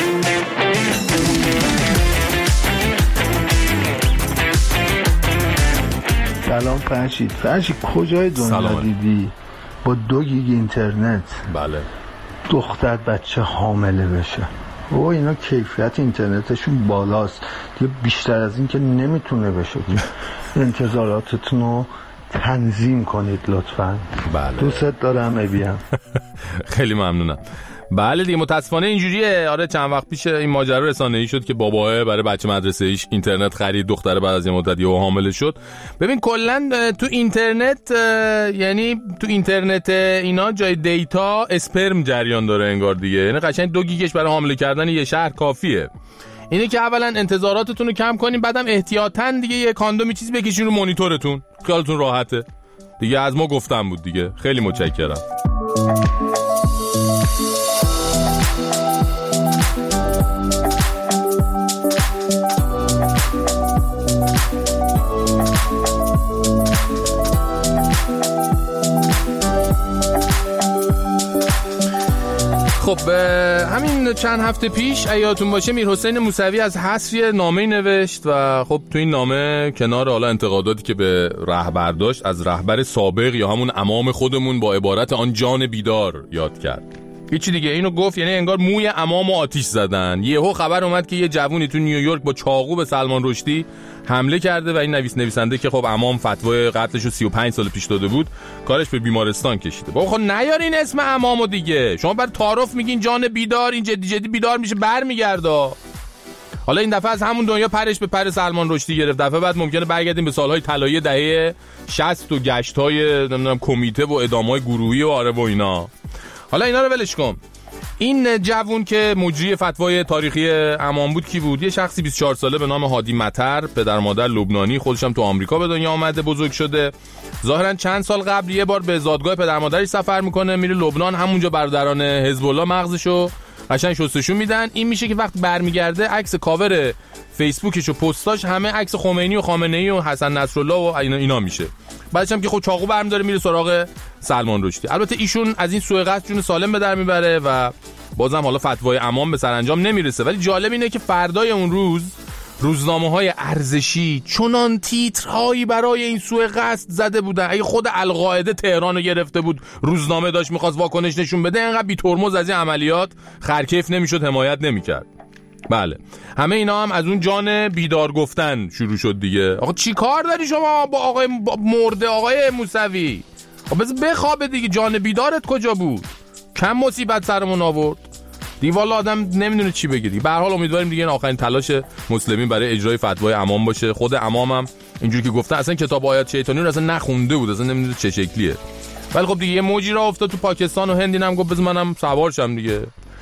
سلام فرشید. فرشید کجای دنیا دیدی با دو گیگ اینترنت بله دختر بچه حامله بشه؟ او اینا کیفیت اینترنتشون بالاست دیگه، بیشتر از این که نمیتونه بشه. انتظاراتتون رو تنظیم کنید لطفاً. بله دوست دارم ابیم. خیلی ممنونم. بله دیگه متاسفانه اینجوریه. آره چند وقت پیش این ماجرا رسانه‌ای شد که باباه برای بچه مدرسه ایش اینترنت خرید، دختره بعد از یه مدت یهو حامله شد. ببین کلا تو اینترنت یعنی تو اینترنت اینا جای دیتا اسپرم جریان داره انگار دیگه. یعنی قشنگ دو گیگش برای حامله کردن یه شهر کافیه. اینه که اولا انتظاراتتون رو کم کنین، بعدم احتیاطاً دیگه یه کاندومی چیز بکشین رو مانیتورتون، خیالتون راحته دیگه. از ما گفتم بود دیگه. خیلی متشکرم. خب همین چند هفته پیش ایاتون باشه میر حسین موسوی از حذف نامه نوشت و خب تو این نامه کنار حالا انتقاداتی که به رهبر داشت از رهبر سابق یا همون امام خودمون با عبارت آن جان بیدار یاد کرد. هیچی دیگه اینو گفت یعنی انگار موی امامو آتیش زدن. یهو خبر اومد که یه جوونی تو نیویورک با چاقو به سلمان رشدی حمله کرده و این نویس نویسنده که خب امام فتوای قتلشو سی و پنج سال پیش داده بود کارش به بیمارستان کشیده. بابا خب نیارین اسم امامو دیگه. شما بر تعارف میگین جان بیدار، این جدی جدی بیدار میشه برمیگرده. حالا این دفعه از همون دنیا پرش به پر سلمان رشدی گرفت. دفعه بعد ممکنه برگردیم به سالهای طلایی دهه شصت و گشت‌های نمیدونم کمیته و ادامه‌های گروهی و آره و اینا. حالا اینا رو ولش کن. این جوون که مجری فتوای تاریخی امام بود کی بود؟ یه شخصی بیست و چهار ساله به نام هادی مطر، پدر مادر لبنانی، خودش هم تو آمریکا به دنیا آمده بزرگ شده. ظاهرا چند سال قبل یه بار به زادگاه پدر مادرش سفر میکنه، میره لبنان، همونجا برادران حزب الله مغزشو قشنگ شستشون میدن. این میشه که وقتی برمیگرده عکس کاور فیسبوکش و پستاش همه عکس خمینی و خامنه‌ای و حسن نصرالله و اینا اینا میشه. بعدش هم که خب چاقو برمی داره میره سراغ سلمان رشدی. البته ایشون از این سوء قصد جون سالم به در میبره و بازم حالا فتوای امام به سرانجام نمیرسه. ولی جالب اینه که فردای اون روز روزنامه‌های ارزشی چنان تیترهایی برای این سوء قصد زده بودن. اگه خود القاعده تهرانو گرفته بود روزنامه داشت می‌خواست واکنش نشون بده، اینقدر بی ترمز از این عملیات خرکیف نمیشد، حمایت نمی‌کرد. بله همه اینا هم از اون جان بیدار گفتن شروع شد دیگه. آقا چی کار داری شما با آقای مرده آقای موسوی؟ آقا بذار بخوابه دیگه. جان بیدارت کجا بود؟ کم مصیبت سرمون آورد دیگه. والا آدم نمیدونه چی بگه دیگه. به هر حال امیدواریم دیگه این آخرین تلاش مسلمین برای اجرای فتوای امام باشه. خود امام هم اینجوری که گفته اصلا کتاب آیات شیطانی رو اصلا نخونده بود، اصلا نمیدونه چه شکلیه. ولی خب دیگه یه موجی را افتاد تو پاکستان و هند، اینم گفت بذار منم سوار شم دیگه.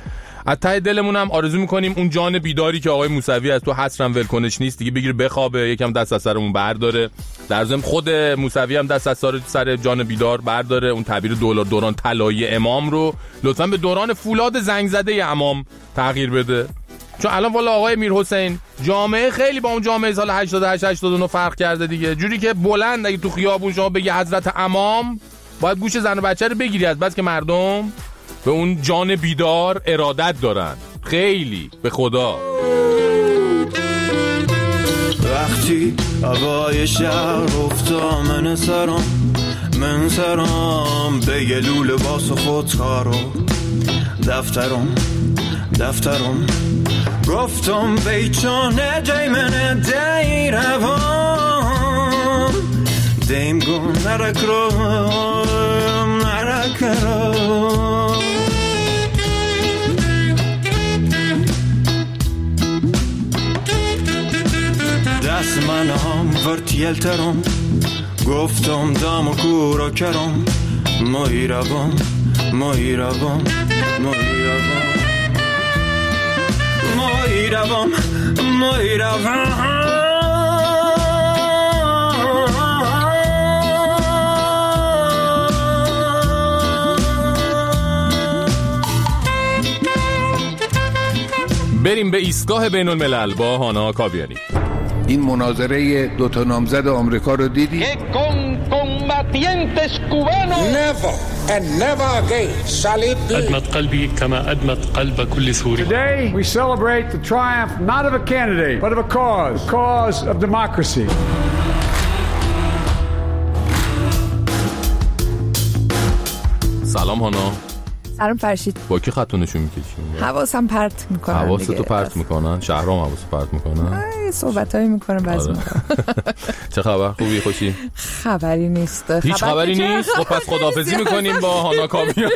از ته دلمونم آرزو میکنیم اون جان بیداری که آقای موسوی از تو حسرم ولکنش نیست دیگه بگیره بخوابه، یکم دست از سرمون برداره. در ضمن خود موسوی هم دست از سر جان بیدار برداره. اون تعبیر دلار دوران طلایی امام رو لطفاً به دوران فولاد زنگ زده امام تغییر بده، چون الان والا آقای میرحسین جامعه خیلی با اون جامعه سال هشتاد و هشت هشتاد و نه فرق کرده دیگه. جوری که بلند اگه تو خیابون شما بگی حضرت امام باید گوش زن و بچه رو بگیری، از بس که مردم به اون جان بیدار ارادت دارن. خیلی به خدا. وقتی هوای شهر افتا من سرم من سرم به یه لوله باس خودکارو دفترم دفترم گفتم بیچانه دی من دی روام دیم گون نرک رو نرک رو دست من هم ورتیل ترم گفتم دام و کورا کرم مایی روام مایی روام مایی روام مایی روام مایی روام. بریم به ایستگاه بین الملل با هانا کاویانی. این مناظره دو تا نامزد آمریکا رو دیدی؟ Never and never again shall it be. أدمت قلبي كما أدمت قلب كل سوري. Today we celebrate the triumph not of a candidate but of a cause, the cause of democracy. سلام هانا. سلام فرشید. با کی خط نشون میکشی؟ حواسم پرت میکنن. حواستو پرت میکنن؟ شهرام حواسو پرت میکنن؟ صحبتایی میکنن بعضی موقع. چه خبر؟ خوبی خوشی؟ خبری نیست. هیچ خبری نیست. خب پس خداحافظی میکنیم با هانا کاویانی.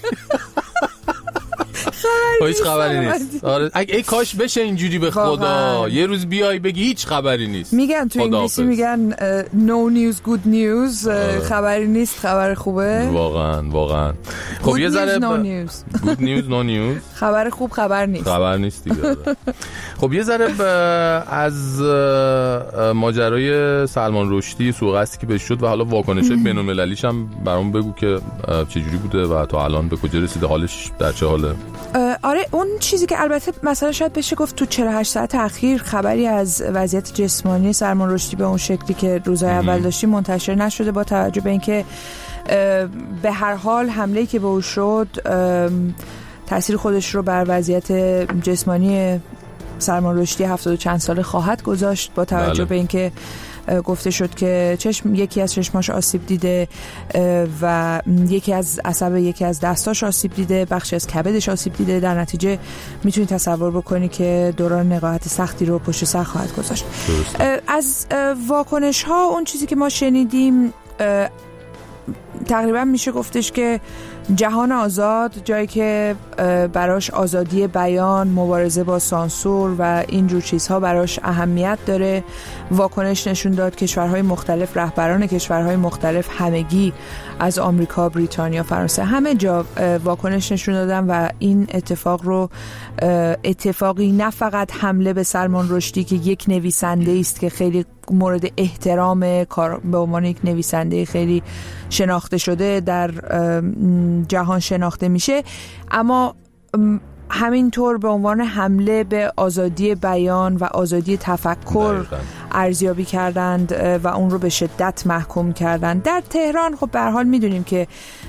هیچ خبری نیست. آره ای کاش بشه اینجوری به خدا. یه روز بیای بگی هیچ خبری نیست. میگن تو انگلیسی میگن no news good news. خبری نیست خبر خوبه. واقعا واقعا. خب یه ذره good news no news. خبر خوب خبر نیست. خبر نیست دیگه. خب یه ذره از ماجرای سلمان رشدی سوءقصدی که بهش شد و حالا واکنش‌های بین‌المللیش هم برام بگو که چه جوری بوده و تا الان به کجا رسیده، حالش در چه حاله. آره اون چیزی که البته مثلا شاید بشه گفت تو چهل و هشت ساعت اخیر خبری از وضعیت جسمانی سلمان رشدی به اون شکلی که روزهای اول داشتیم منتشر نشده، با توجه به اینکه به هر حال حمله‌ای که به او شد تأثیر خودش رو بر وضعیت جسمانی سلمان رشدی هفتاد و چند ساله خواهد گذاشت، با توجه بله. به اینکه گفته شد که چشم یکی از چشماش آسیب دیده و یکی از عصب یکی از دستاش آسیب دیده، بخشی از کبدش آسیب دیده. در نتیجه میتونی تصور بکنی که دوران نقاهت سختی رو پشت سر خواهد گذاشت. از واکنش ها اون چیزی که ما شنیدیم تقریبا میشه گفتش که جهان آزاد، جایی که براش آزادی بیان، مبارزه با سانسور و اینجور چیزها براش اهمیت داره، واکنش نشون داد. کشورهای مختلف، رهبران کشورهای مختلف همگی از آمریکا، بریتانیا، فرانسه، همه جا واکنش نشون دادن و این اتفاق رو اتفاقی نه فقط حمله به سلمان رشدی که یک نویسنده است که خیلی مورد احترام به عنوان یک نویسنده خیلی شناخته شده در جهان شناخته میشه، اما همینطور به عنوان حمله به آزادی بیان و آزادی تفکر ارزیابی کردند و اون رو به شدت محکوم کردند. در تهران خب به هر حال میدونیم که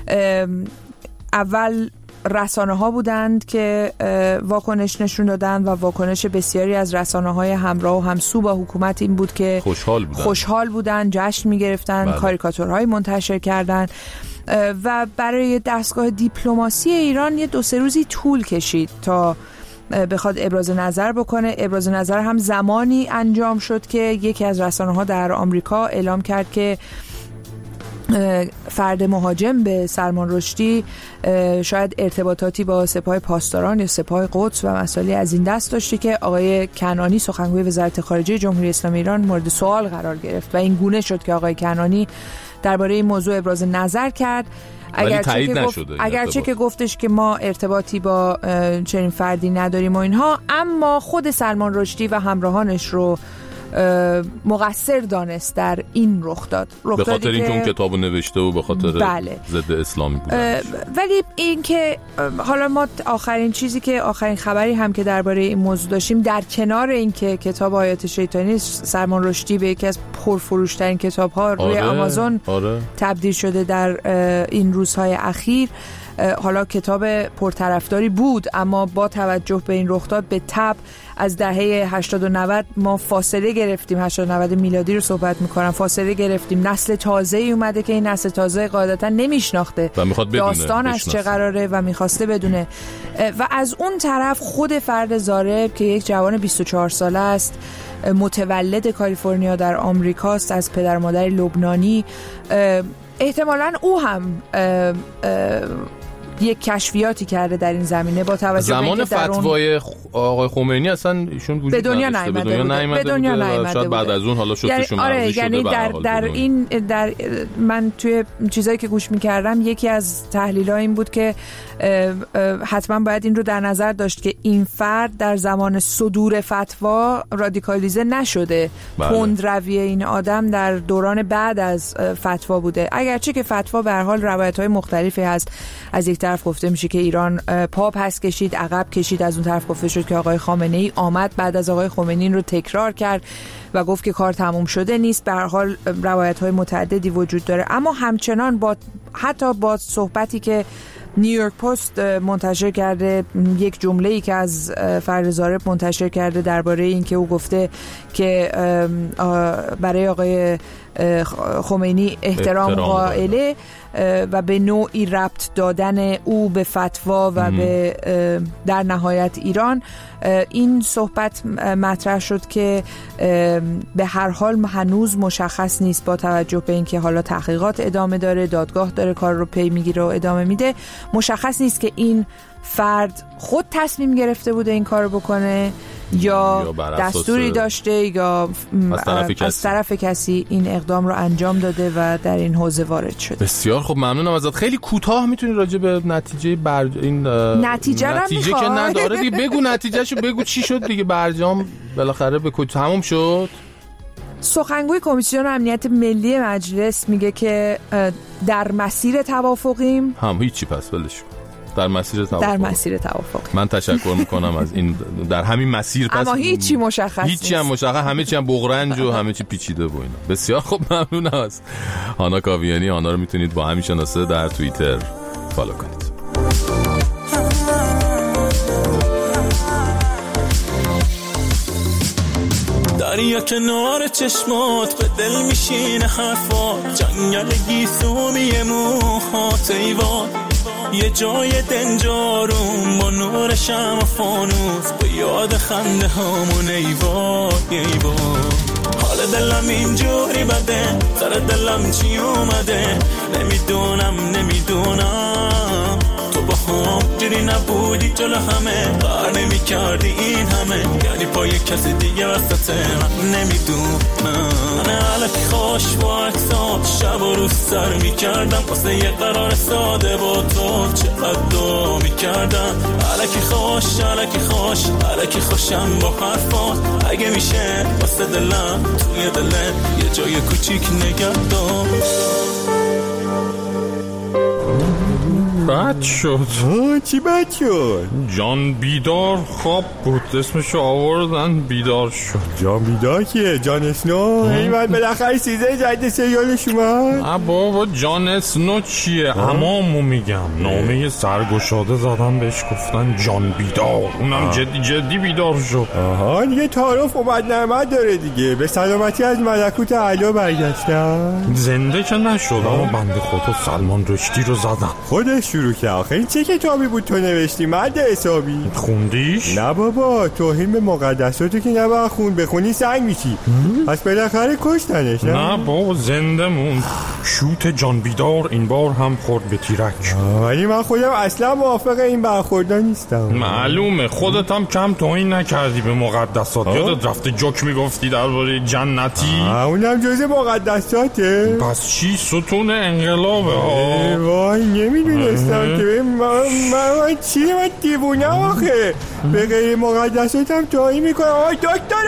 اول رسانه ها بودند که واکنش نشون دادند و واکنش بسیاری از رسانه های همراه و همسو با حکومت این بود که خوشحال بودند خوشحال بودند جشن میگرفتند، کاریکاتورهای منتشر کردند و برای دستگاه دیپلماسی ایران یه دو سه روزی طول کشید تا بخواد ابراز نظر بکنه. ابراز نظر هم زمانی انجام شد که یکی از رسانه ها در آمریکا اعلام کرد که فرد مهاجم به سلمان رشدی شاید ارتباطاتی با سپاه پاسداران یا سپاه قدس و مسائلی از این دست داشته که آقای کنعانی سخنگوی وزارت خارجه جمهوری اسلامی ایران مورد سوال قرار گرفت و این گونه شد که آقای کنعانی درباره این موضوع ابراز نظر کرد. اگرچه که, گفت... اگرچه که گفتش که ما ارتباطی با چنین فردی نداریم و اینها، اما خود سلمان رشدی و همراهانش رو مقصر دانست در این رخ داد. به خاطر اینکه اون کتابو نوشته و به خاطر بله. ضد اسلامی بود. ولی این که حالا ما آخرین چیزی که آخرین خبری هم که درباره این موضوع داشتیم، در کنار اینکه کتاب آیات شیطانی سلمان رشدی به یکی از پرفروشترین کتاب‌ها روی آره. آمازون آره. تبدیل شده در این روزهای اخیر. حالا کتاب پرطرفداری بود، اما با توجه به این رخداد به تبع از دهه هشتاد و نود ما فاصله گرفتیم. هشتاد و نود میلادی رو صحبت میکنم. فاصله گرفتیم، نسل تازه‌ای اومده که این نسل تازه قاعدتا نمیشناخته و میخواد بدونه داستانش چه قراره و میخواسته بدونه. و از اون طرف خود فرد زارب که یک جوان بیست و چهار ساله است، متولد کالیفرنیا در آمریکاست، از پدر مادر لبنانی، احتمالاً او هم اه اه یک کشفیاتی کرده در این زمینه با توجه زمان فتوای آقای خمینی اصلا ایشون وجود به دنیا نیامده بود. به دنیا نیامده شاید بعد از اون حالا شدشون آره مرزی یعنی شده در در این در من توی چیزایی که گوش می‌کردم یکی از تحلیل‌ها این بود که حتما باید این رو در نظر داشت که این فرد در زمان صدور فتوا رادیکالیزه نشده. تندروی این آدم در دوران بعد از فتوا بوده، اگرچه که فتوا به هر حال روایت‌های مختلفی هست. از یک طرف گفته میشه که ایران پا پس کشید، عقب کشید، از اون طرف گفته شد که آقای خامنه‌ای آمد بعد از آقای خمینی رو تکرار کرد و گفت که کار تموم شده نیست. به هر حال روایت‌های متعددی وجود داره، اما همچنان با حتی با صحبتی که نیویورک پست منتشر کرده، یک جمله‌ای که از فرد زارب منتشر کرده درباره اینکه او گفته که برای آقای خمینی احترام قائله و به نوعی ربط دادن او به فتوا و به در نهایت ایران، این صحبت مطرح شد که به هر حال هنوز مشخص نیست با توجه به اینکه حالا تحقیقات ادامه داره، دادگاه داره کار رو پی میگیره و ادامه میده، مشخص نیست که این فرد خود تصمیم گرفته بوده این کار رو بکنه یا, یا دستوری داشته یا از طرف, کسی. از طرف کسی این اقدام رو انجام داده و در این حوزه وارد شده. بسیار خب، ممنونم ازت. خیلی کوتاه میتونی راجع به نتیجه بر این نتیجه, نتیجه که نداره دیگه بگو، نتیجهشو بگو چی شد دیگه. برجام بالاخره به کجا تموم شد؟ سخنگوی کمیسیون امنیت ملی مجلس میگه که در مسیر توافقیم. هم هیچی، پس ولش در مسیر توافق. در مسیر توافق. من تشکر میکنم از این در همین مسیر. پس اما هیچی مشخص نیست. هیچی هم مشخص، همه چی هم بغرنج و همه چی پیچیده و اینا. بسیار خوب، ممنونم از هانا کاویانی. هانا رو میتونید با همین شناسه در توییتر فالو کنید. دریا کنار چشمات به دل میشینه حرفات، جنگل گیسومی موهات ایوان، یه جای دنجارون با نور شمع فانوس، به یاد خنده هامون ایوان ایوان. حال دلم اینجوری بده، سر دلم چی اومده، نمیدونم نمیدونم تو با هم جوری نبودی جلو همه، بر نمی کردی این همه، یعنی پای کسی دیگه وسط من نمیدونم. من علکی خوش با اکسات شب و روز سر می کردم، واسه یه قرار ساده با تو چقدر دعا می کردم. علکی خوش علکی خوش علکی خوشم با حرفات، اگه میشه واسه دلم توی دلم یه جای کوچیک نگه داشت. بد شد. چی بد شد؟ جان بیدار خواب بود، اسمشو آوردن بیدار شد. جان بیدار کیه؟ جان اسنو؟ ایوان بالاخره سیزن جدید سریالش اومد؟ نه بابا، جان اسنو چیه؟ همامو میگم. نامه سرگشاده زدن بهش، گفتن جان بیدار، اونم جدی جدی بیدار شد. آها دیگه تعارف اومد نعمت داره دیگه. به سلامتی از ملکوت اعلی برگشتن. زنده که نشد، اما بنده خدا سلمان رشدی رو زدن. خودش شروع کرد. آخه این چه کتابی بود تو نوشتی مرد حسابی؟ خوندیش؟ نه بابا، توهین به مقدساتو که نباید خوند، بخونی سنگ میشی. پس بالاخره کشتنش. نه نه بابا زنده موند. شوت جان بیدار این بار هم خورد به تیرک. ولی من خودم اصلا موافق این برخوردها نیستم. معلومه خودت هم کم توهین نکردی به مقدسات. یادت رفته جوک میگفتی درباره جنتی؟ اونم جزء مقدساته. پس چی ستون انقلابه ها؟ وای نمیدونستم که من من چی من دیوونه آخه به غیر مقدساتم توهین میکنم. آی دکتر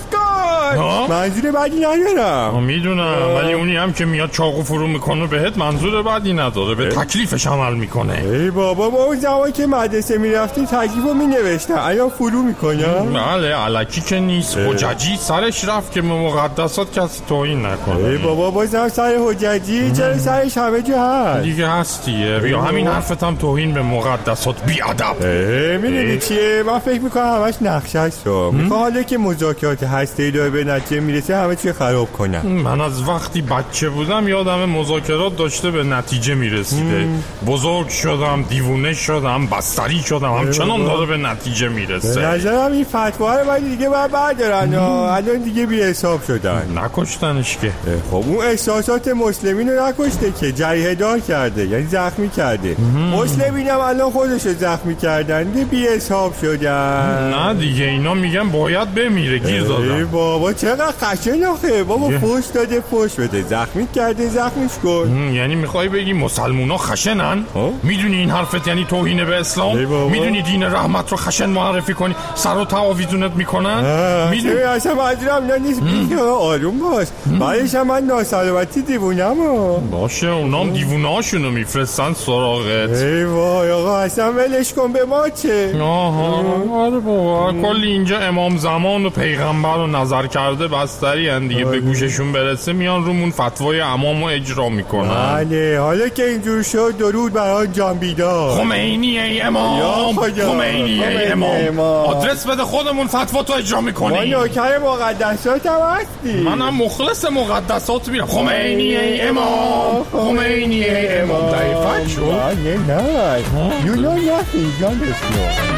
اسکار منظور بدی ندارم. میدونم ولی اونی هم که میاد چاقو فرو میکنه بهت منظور بدی نداره، به تکلیفش عمل میکنه. ای بابا ما اون زمان که مدرسه میرفتیم تکلیفو مینوشتم، الان فرو میکنم. بله الکی که نیست. حججی سرش رفت که به مقدسات کسی توهین نکنه. ای بابا بازم سر حججی؟ چرا سرش همه جا هست دیگه هستیه. بیا همین حرفت هم توهین به مقدسات بی ادب. میدونی چیه من فکر میکنم همش نقشه است. میخوام حالا که مذاکرات هسته‌ای داره به نتیجه میرسه همه چی خراب کنم. من از وقتی بچه بودم یادم مذاکرات داشته به نتیجه میرسیده. بزرگ شدم دیوونه شدم بستری شدم همچنان داره به نتیجه میرسه. به نظرم این فتوا رو باید دیگه باید بردارن. الان دیگه بی حساب شدن. نکشتنش که. خب اون احساسات مسلمین رو نکشته که جریحه دار کرده، یعنی زخمی کرده. مسلمین هم الان خودش رو زخمی کردن دیگه بی حساب شدن. نه دیگه اینا میگن باید بمیره گیر دادن. ای بابا چقدر خشن آخه. بابا فوش داده فوش بده، زخمی کرده زخمیش کن. یعنی میخوای بگی مسلمونا خشنن؟ میدونی این حرفت یعنی توهین به اسلام؟ میدونی دین رحمت رو خشن معرفی کنی سر و تعاویزونت میکنن؟ میدونی اصلا منظورم نه نیست. آروم باش. بعدش هم من ناسلامتی دیوونم. باشه اونام دیوونه هاشونو میفرستن سراغت. ای وای آقا اصلا ولش کن به ما چه. آها آره بابا کلی اینجا امام زمان و پیغمبر رو نظر کرده بستری هن دیگه. به گوششون برسه میان رومون فتوای امامو اجرا میکنن. بله حالا که اینجور شد درود برای جان بیدار. خمینی ای امام خمینی ای امام آدرس بده خودمون فتوا تو اجرا میکنی. ما نوکر مقدسات هم هستی. منم مخلص مقدسات میرم. خمینی ای امام خمینی ای امام دایفت شو. نه نه you know nothing جان بسیار.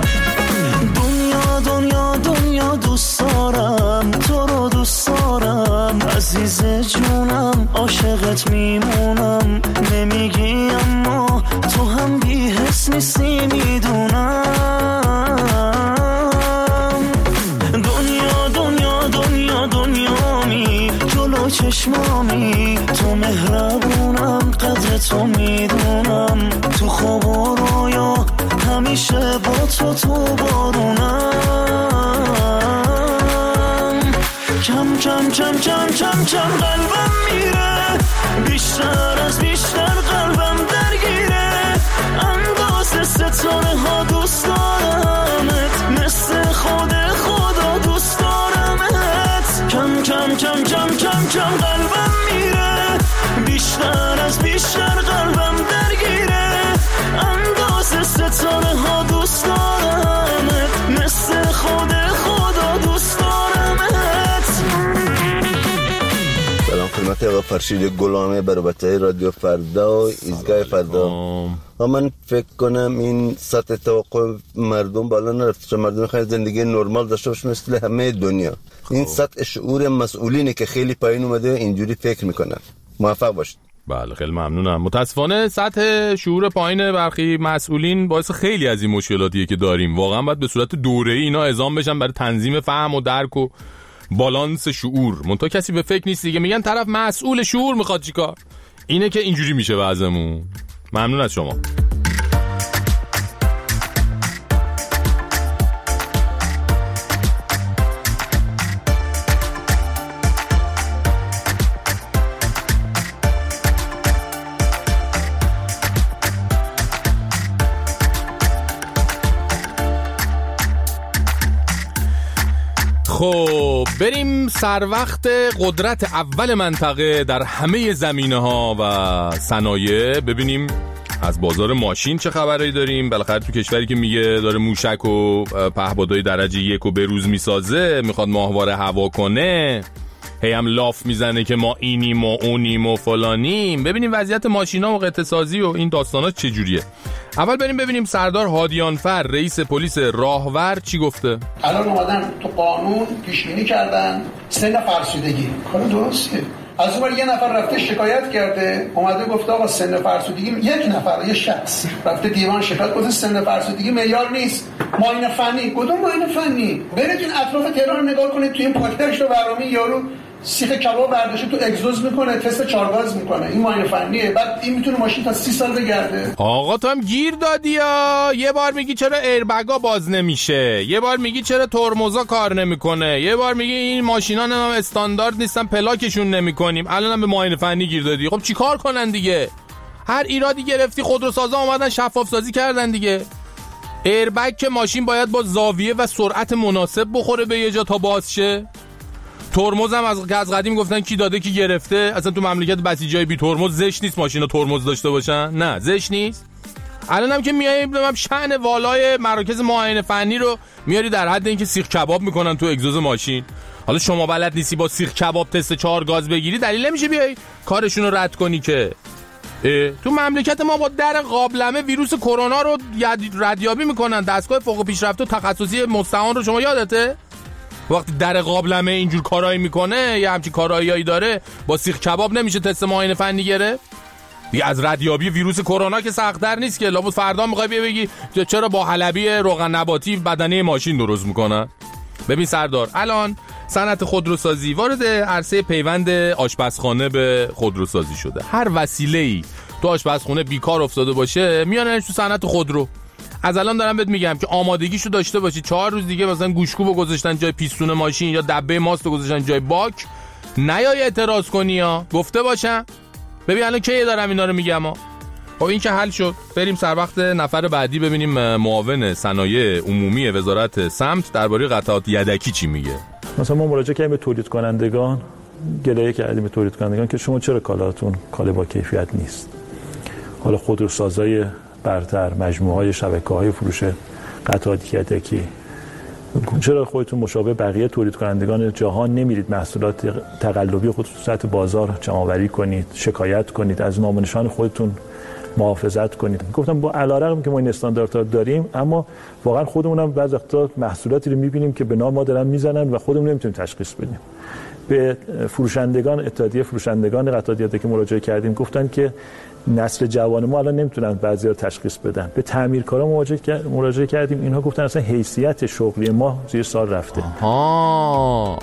دنیا دنیا دنیا دوست دارم تو رو دوست دارم عزیز جونم عاشقت میمونم نمیگی اما تو هم بی حس نیستی میدونم. دنیا دنیا دنیا دنیامی جلو چشمامی تو مهربونم قدر تو میدونم تو خواب و رویا همیشه با تو تو بارونم. کم کم کم کم کم کم قلبم میره بیشتر از بیشتر قلبم درگیره اندازه ستاره ها دوست دارمت مثل خود خدا دوست دارمت. کم کم کم کم کم کم قلبم میره بیشتر از بیشتر قلبم درگیره اندازه ستاره ها دوست دارمت مثل خود خدا دوست دارمت. سلام خدمت آقا فرشید گلامه برابطه رادیو فردا و ایزگاه فردا. من فکر کنم این سطح توقع مردم بالا نرفته چون مردم خیلی زندگی نرمال داشته باشه مثل همه دنیا. این سطح شعور مسئولینه که خیلی پایین اومده اینجوری فکر میکنن. موفق باشید. بله خیلی ممنونم. متاسفانه سطح شعور پایین برخی مسئولین باعث خیلی از این مشکلاتیه که داریم. واقعا باید به صورت دوره‌ای اینا اعزام بشن برای تنظیم فهم و درک و بالانس شعور. منتها کسی به فکر نیست دیگه. میگن طرف مسئول شعور میخواد چیکار؟ اینه که اینجوری میشه وضعمون. ممنون از شما. خب بریم سر وقت قدرت اول منطقه در همه زمینه ها و صنایع ببینیم از بازار ماشین چه خبری داریم. بالاخره تو کشوری که میگه داره موشک و پهپادهای درجه یک و به روز میسازه، میخواد ماهواره هوا کنه، هی هم لاف میزنه که ما اینیم و اونیم و فلانیم. ببینیم وضعیت ماشینا و قطعه سازی و این داستانا چجوریه. اول بریم ببینیم سردار هادیانفر رئیس پلیس راهور چی گفته. الان اومدن تو قانون پیش بینی کردن سن فرسودگی، کار درسته. از اون یه نفر رفته شکایت کرده، اومده گفته آقا سن فرسودگی، یک نفر یه شخص رفته دیوان شکایت گفته سن فرسودگی معیار نیست، معاینه فنی. کدوم معاینه فنی؟ برید این اطراف تهران نگاه کنید، تو این پاکترش رو برنامه یارو سیخ کباب برداشته تو اگزوز میکنه، تست چارگاز میکنه، این معاینه فنیه. بعد این میتونه ماشین تا سی سال بگرده. آقا تو هم گیر دادی ها. یه بار میگی چرا ایربگا باز نمیشه، یه بار میگی چرا ترمزا کار نمیکنه، یه بار میگی این ماشینا نام استاندارد نیستن پلاکشون نمیکنیم، الانم به معاینه فنی گیر دادی. خب چیکار کنن دیگه؟ هر ایرادی گرفتی خودروسازا اومدن شفاف سازی کردن دیگه. ایربگ که ماشین باید با زاویه و سرعت مناسب بخوره به یه جا تا باز شه. ترمز هم از از قدیم گفتن کی داده کی گرفته. اصلا تو مملکت بسیجای بی ترمز زشت نیست ماشینا ترمز داشته باشن، نه زشت نیست. الان هم که میای ببینم شأن والای مراکز معاینه فنی رو میاری در حد اینکه سیخ کباب میکنن تو اگزوز ماشین. حالا شما بلد نیستی با سیخ کباب تست چهار گاز بگیری، دلیل نمیشه بیای کارشون رو رد کنی که. تو مملکت ما با در قابلمه ویروس کرونا رو ردیابی میکنن. دستگاه فوق پیشرفته و تخصصی مستعان رو شما یادته؟ وقتی در قابلمه اینجور کارایی میکنه یا همچین کاراییایی داره، با سیخ کباب نمیشه تست معاینه فنی گرفت؟ دیگه از ردیابی ویروس کرونا که سخت‌تر نیست که. لابد فردا میخوای بگی چرا با حلبی روغن نباتی بدنه ماشین درست میکنن. ببین سردار، الان صنعت خودروسازی وارد عرصه پیوند آشپزخانه به خودروسازی شده. هر وسیله‌ای تو آشپزخونه بیکار افتاده باشه میاننش تو صنعت خودرو. از الان دارم بهت میگم که آمادگیشو داشته باشی. چهار روز دیگه مثلا گوشکوبو گذاشتن جای پیستون ماشین یا دبه ماستو گذاشتن جای باک، نیای اعتراض کنی ها، گفته باشم. ببین الان کی دارم اینا رو میگم ها. خب این که حل شد، بریم سر وقت نفر بعدی ببینیم معاون صنایع عمومی وزارت سمت درباره قطعات یدکی چی میگه. مثلا ما مراجعه کردیم به تولید کنندگان، گلایه کردیم به تولید کنندگان که شما چرا کالاتون کالا با کیفیت نیست. حالا خودروسازای برتر، مجموعه‌های شبکه‌های فروش قطعات یدکی، چرا خودتون مشابه بقیه تولید کنندگان جهان نمیرید محصولات تقلبی خودتون سطح بازار جمع‌آوری کنید، شکایت کنید، از نام و نشان خودتون محافظت کنید؟ گفتم با علارغم که ما این استانداردها داریم، اما واقعا خودمون هم بعضی وقتا محصولاتی رو می‌بینیم که به نام ما دارن میزنن و خودمون نمیتونیم تشخیص بدیم. به فروشندگان، اتحادیه فروشندگان قطعات یدکی مراجعه کردیم، گفتن که نسل جوان ما الان نمیتونن بعضی رو تشخیص بدن. به تعمیرکارا مراجعه کردیم، اینها گفتن اصلا حیثیت شغلی ما زیر سال رفته. آها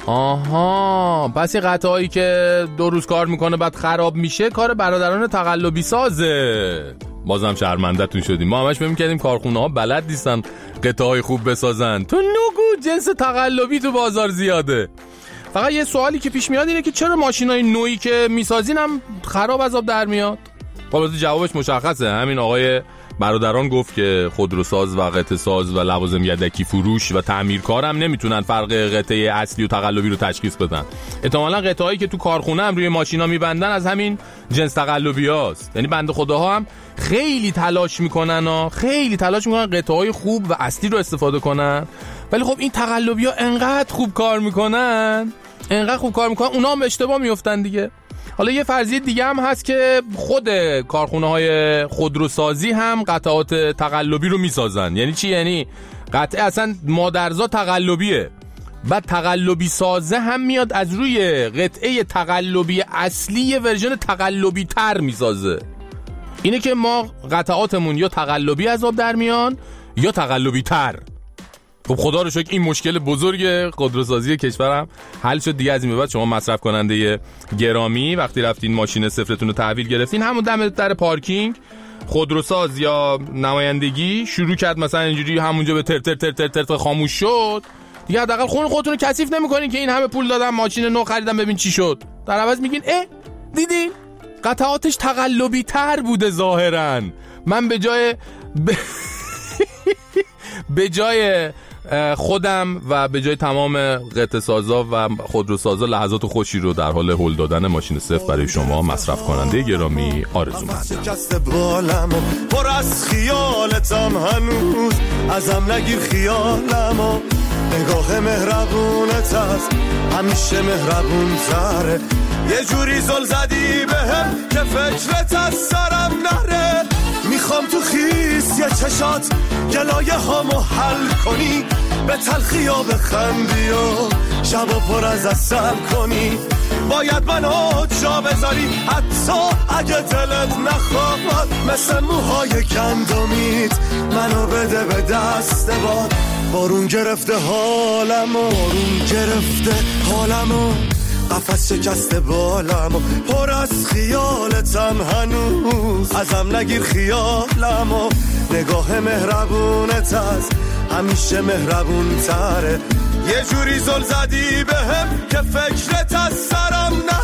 آها پس این قطعایی که دو روز کار میکنه بعد خراب میشه کار برادران تقلبی سازه. بازم شرمنده‌تون شدیم. ما همش فکر می‌کردیم کارخونه‌ها بلد نیستن قطعه‌های خوب بسازن. تو نگو جنس تقلبی تو بازار زیاده. فقط یه سوالی که پیش میاد اینه که چرا ماشینای نوعی که میسازین هم خراب از آب در میاد؟ خب جوابش مشخصه. همین آقای برادران گفت که خودروساز و قطعه ساز و لوازم یدکی فروش و تعمیرکار هم نمیتونن فرق قطعه اصلی و تقلبی رو تشخیص بدن. احتمالاً قطعه‌ای که تو کارخونه هم روی ماشینا میبندن از همین جنس تقلبیاست. یعنی بنده خداها هم خیلی تلاش میکنن ها، خیلی تلاش میکنن قطعه‌های خوب و اصلی رو استفاده کنن، ولی خب این تقلبی‌ها انقدر خوب کار میکنن، انقدر خوب کار میکنن اونا هم اشتباه میافتن دیگه. حالا یه فرضیه دیگه هم هست که خود کارخونه‌های خودروسازی هم قطعات تقلبی رو میسازن. یعنی چی؟ یعنی قطعه اصلا مادرزا تقلبیه، بعد تقلبی سازه هم میاد از روی قطعه تقلبی اصلی یه ورژن تقلبی تر میسازه. اینه که ما قطعاتمون یا تقلبی از آب در میان یا تقلبی تر. خب خدا رو شکر این مشکل بزرگ خودروسازی کشورم حل شد دیگه. از این به بعد شما مصرف کننده گرامی وقتی رفتین ماشین صفرتون رو تحویل گرفتین، همون دم در پارکینگ خودروساز یا نمایندگی شروع کرد مثلا اینجوری همونجا به تر تر تر تر تر, تر خاموش شد دیگه، حداقل خون خودتون رو کثیف نمی‌کنین که این همه پول دادم ماشین نو خریدم ببین چی شد. در عوض میگین اه دیدین قطعاتش تقلبی تر بوده ظاهراً. من به جای ب... به جای خودم و به جای تمام قطعه سازا و خودروسازا لحظات خوشی رو در حال هول دادن ماشین صفر برای شما مصرف کننده گرامی آرزومندم. پر از خیالتم هنوز ازم نگیر خیالمو، نگاه مهربونت از همیشه مهربون تره. یه جوری زل زدی بهم که فکرت از سرم نره. میخوام تو خیس یه چشات گلایه هامو حل کنی، به تلخی ها بخندی و شبا پر از اصل کنی. باید منو جا بذاری حتی اگه دلت نخواد، مثل موهای گندمیت منو بده به دست باد. بارون گرفته حالمو، بارون گرفته حالمو، قفس شکسته بالمو، پر از خیالتم هنوز، ازم نگیر خیالمو. نگاه مهربونت از همیشه مهربون تره. یه جوری زل زدی بهم که فکرت از سرم نه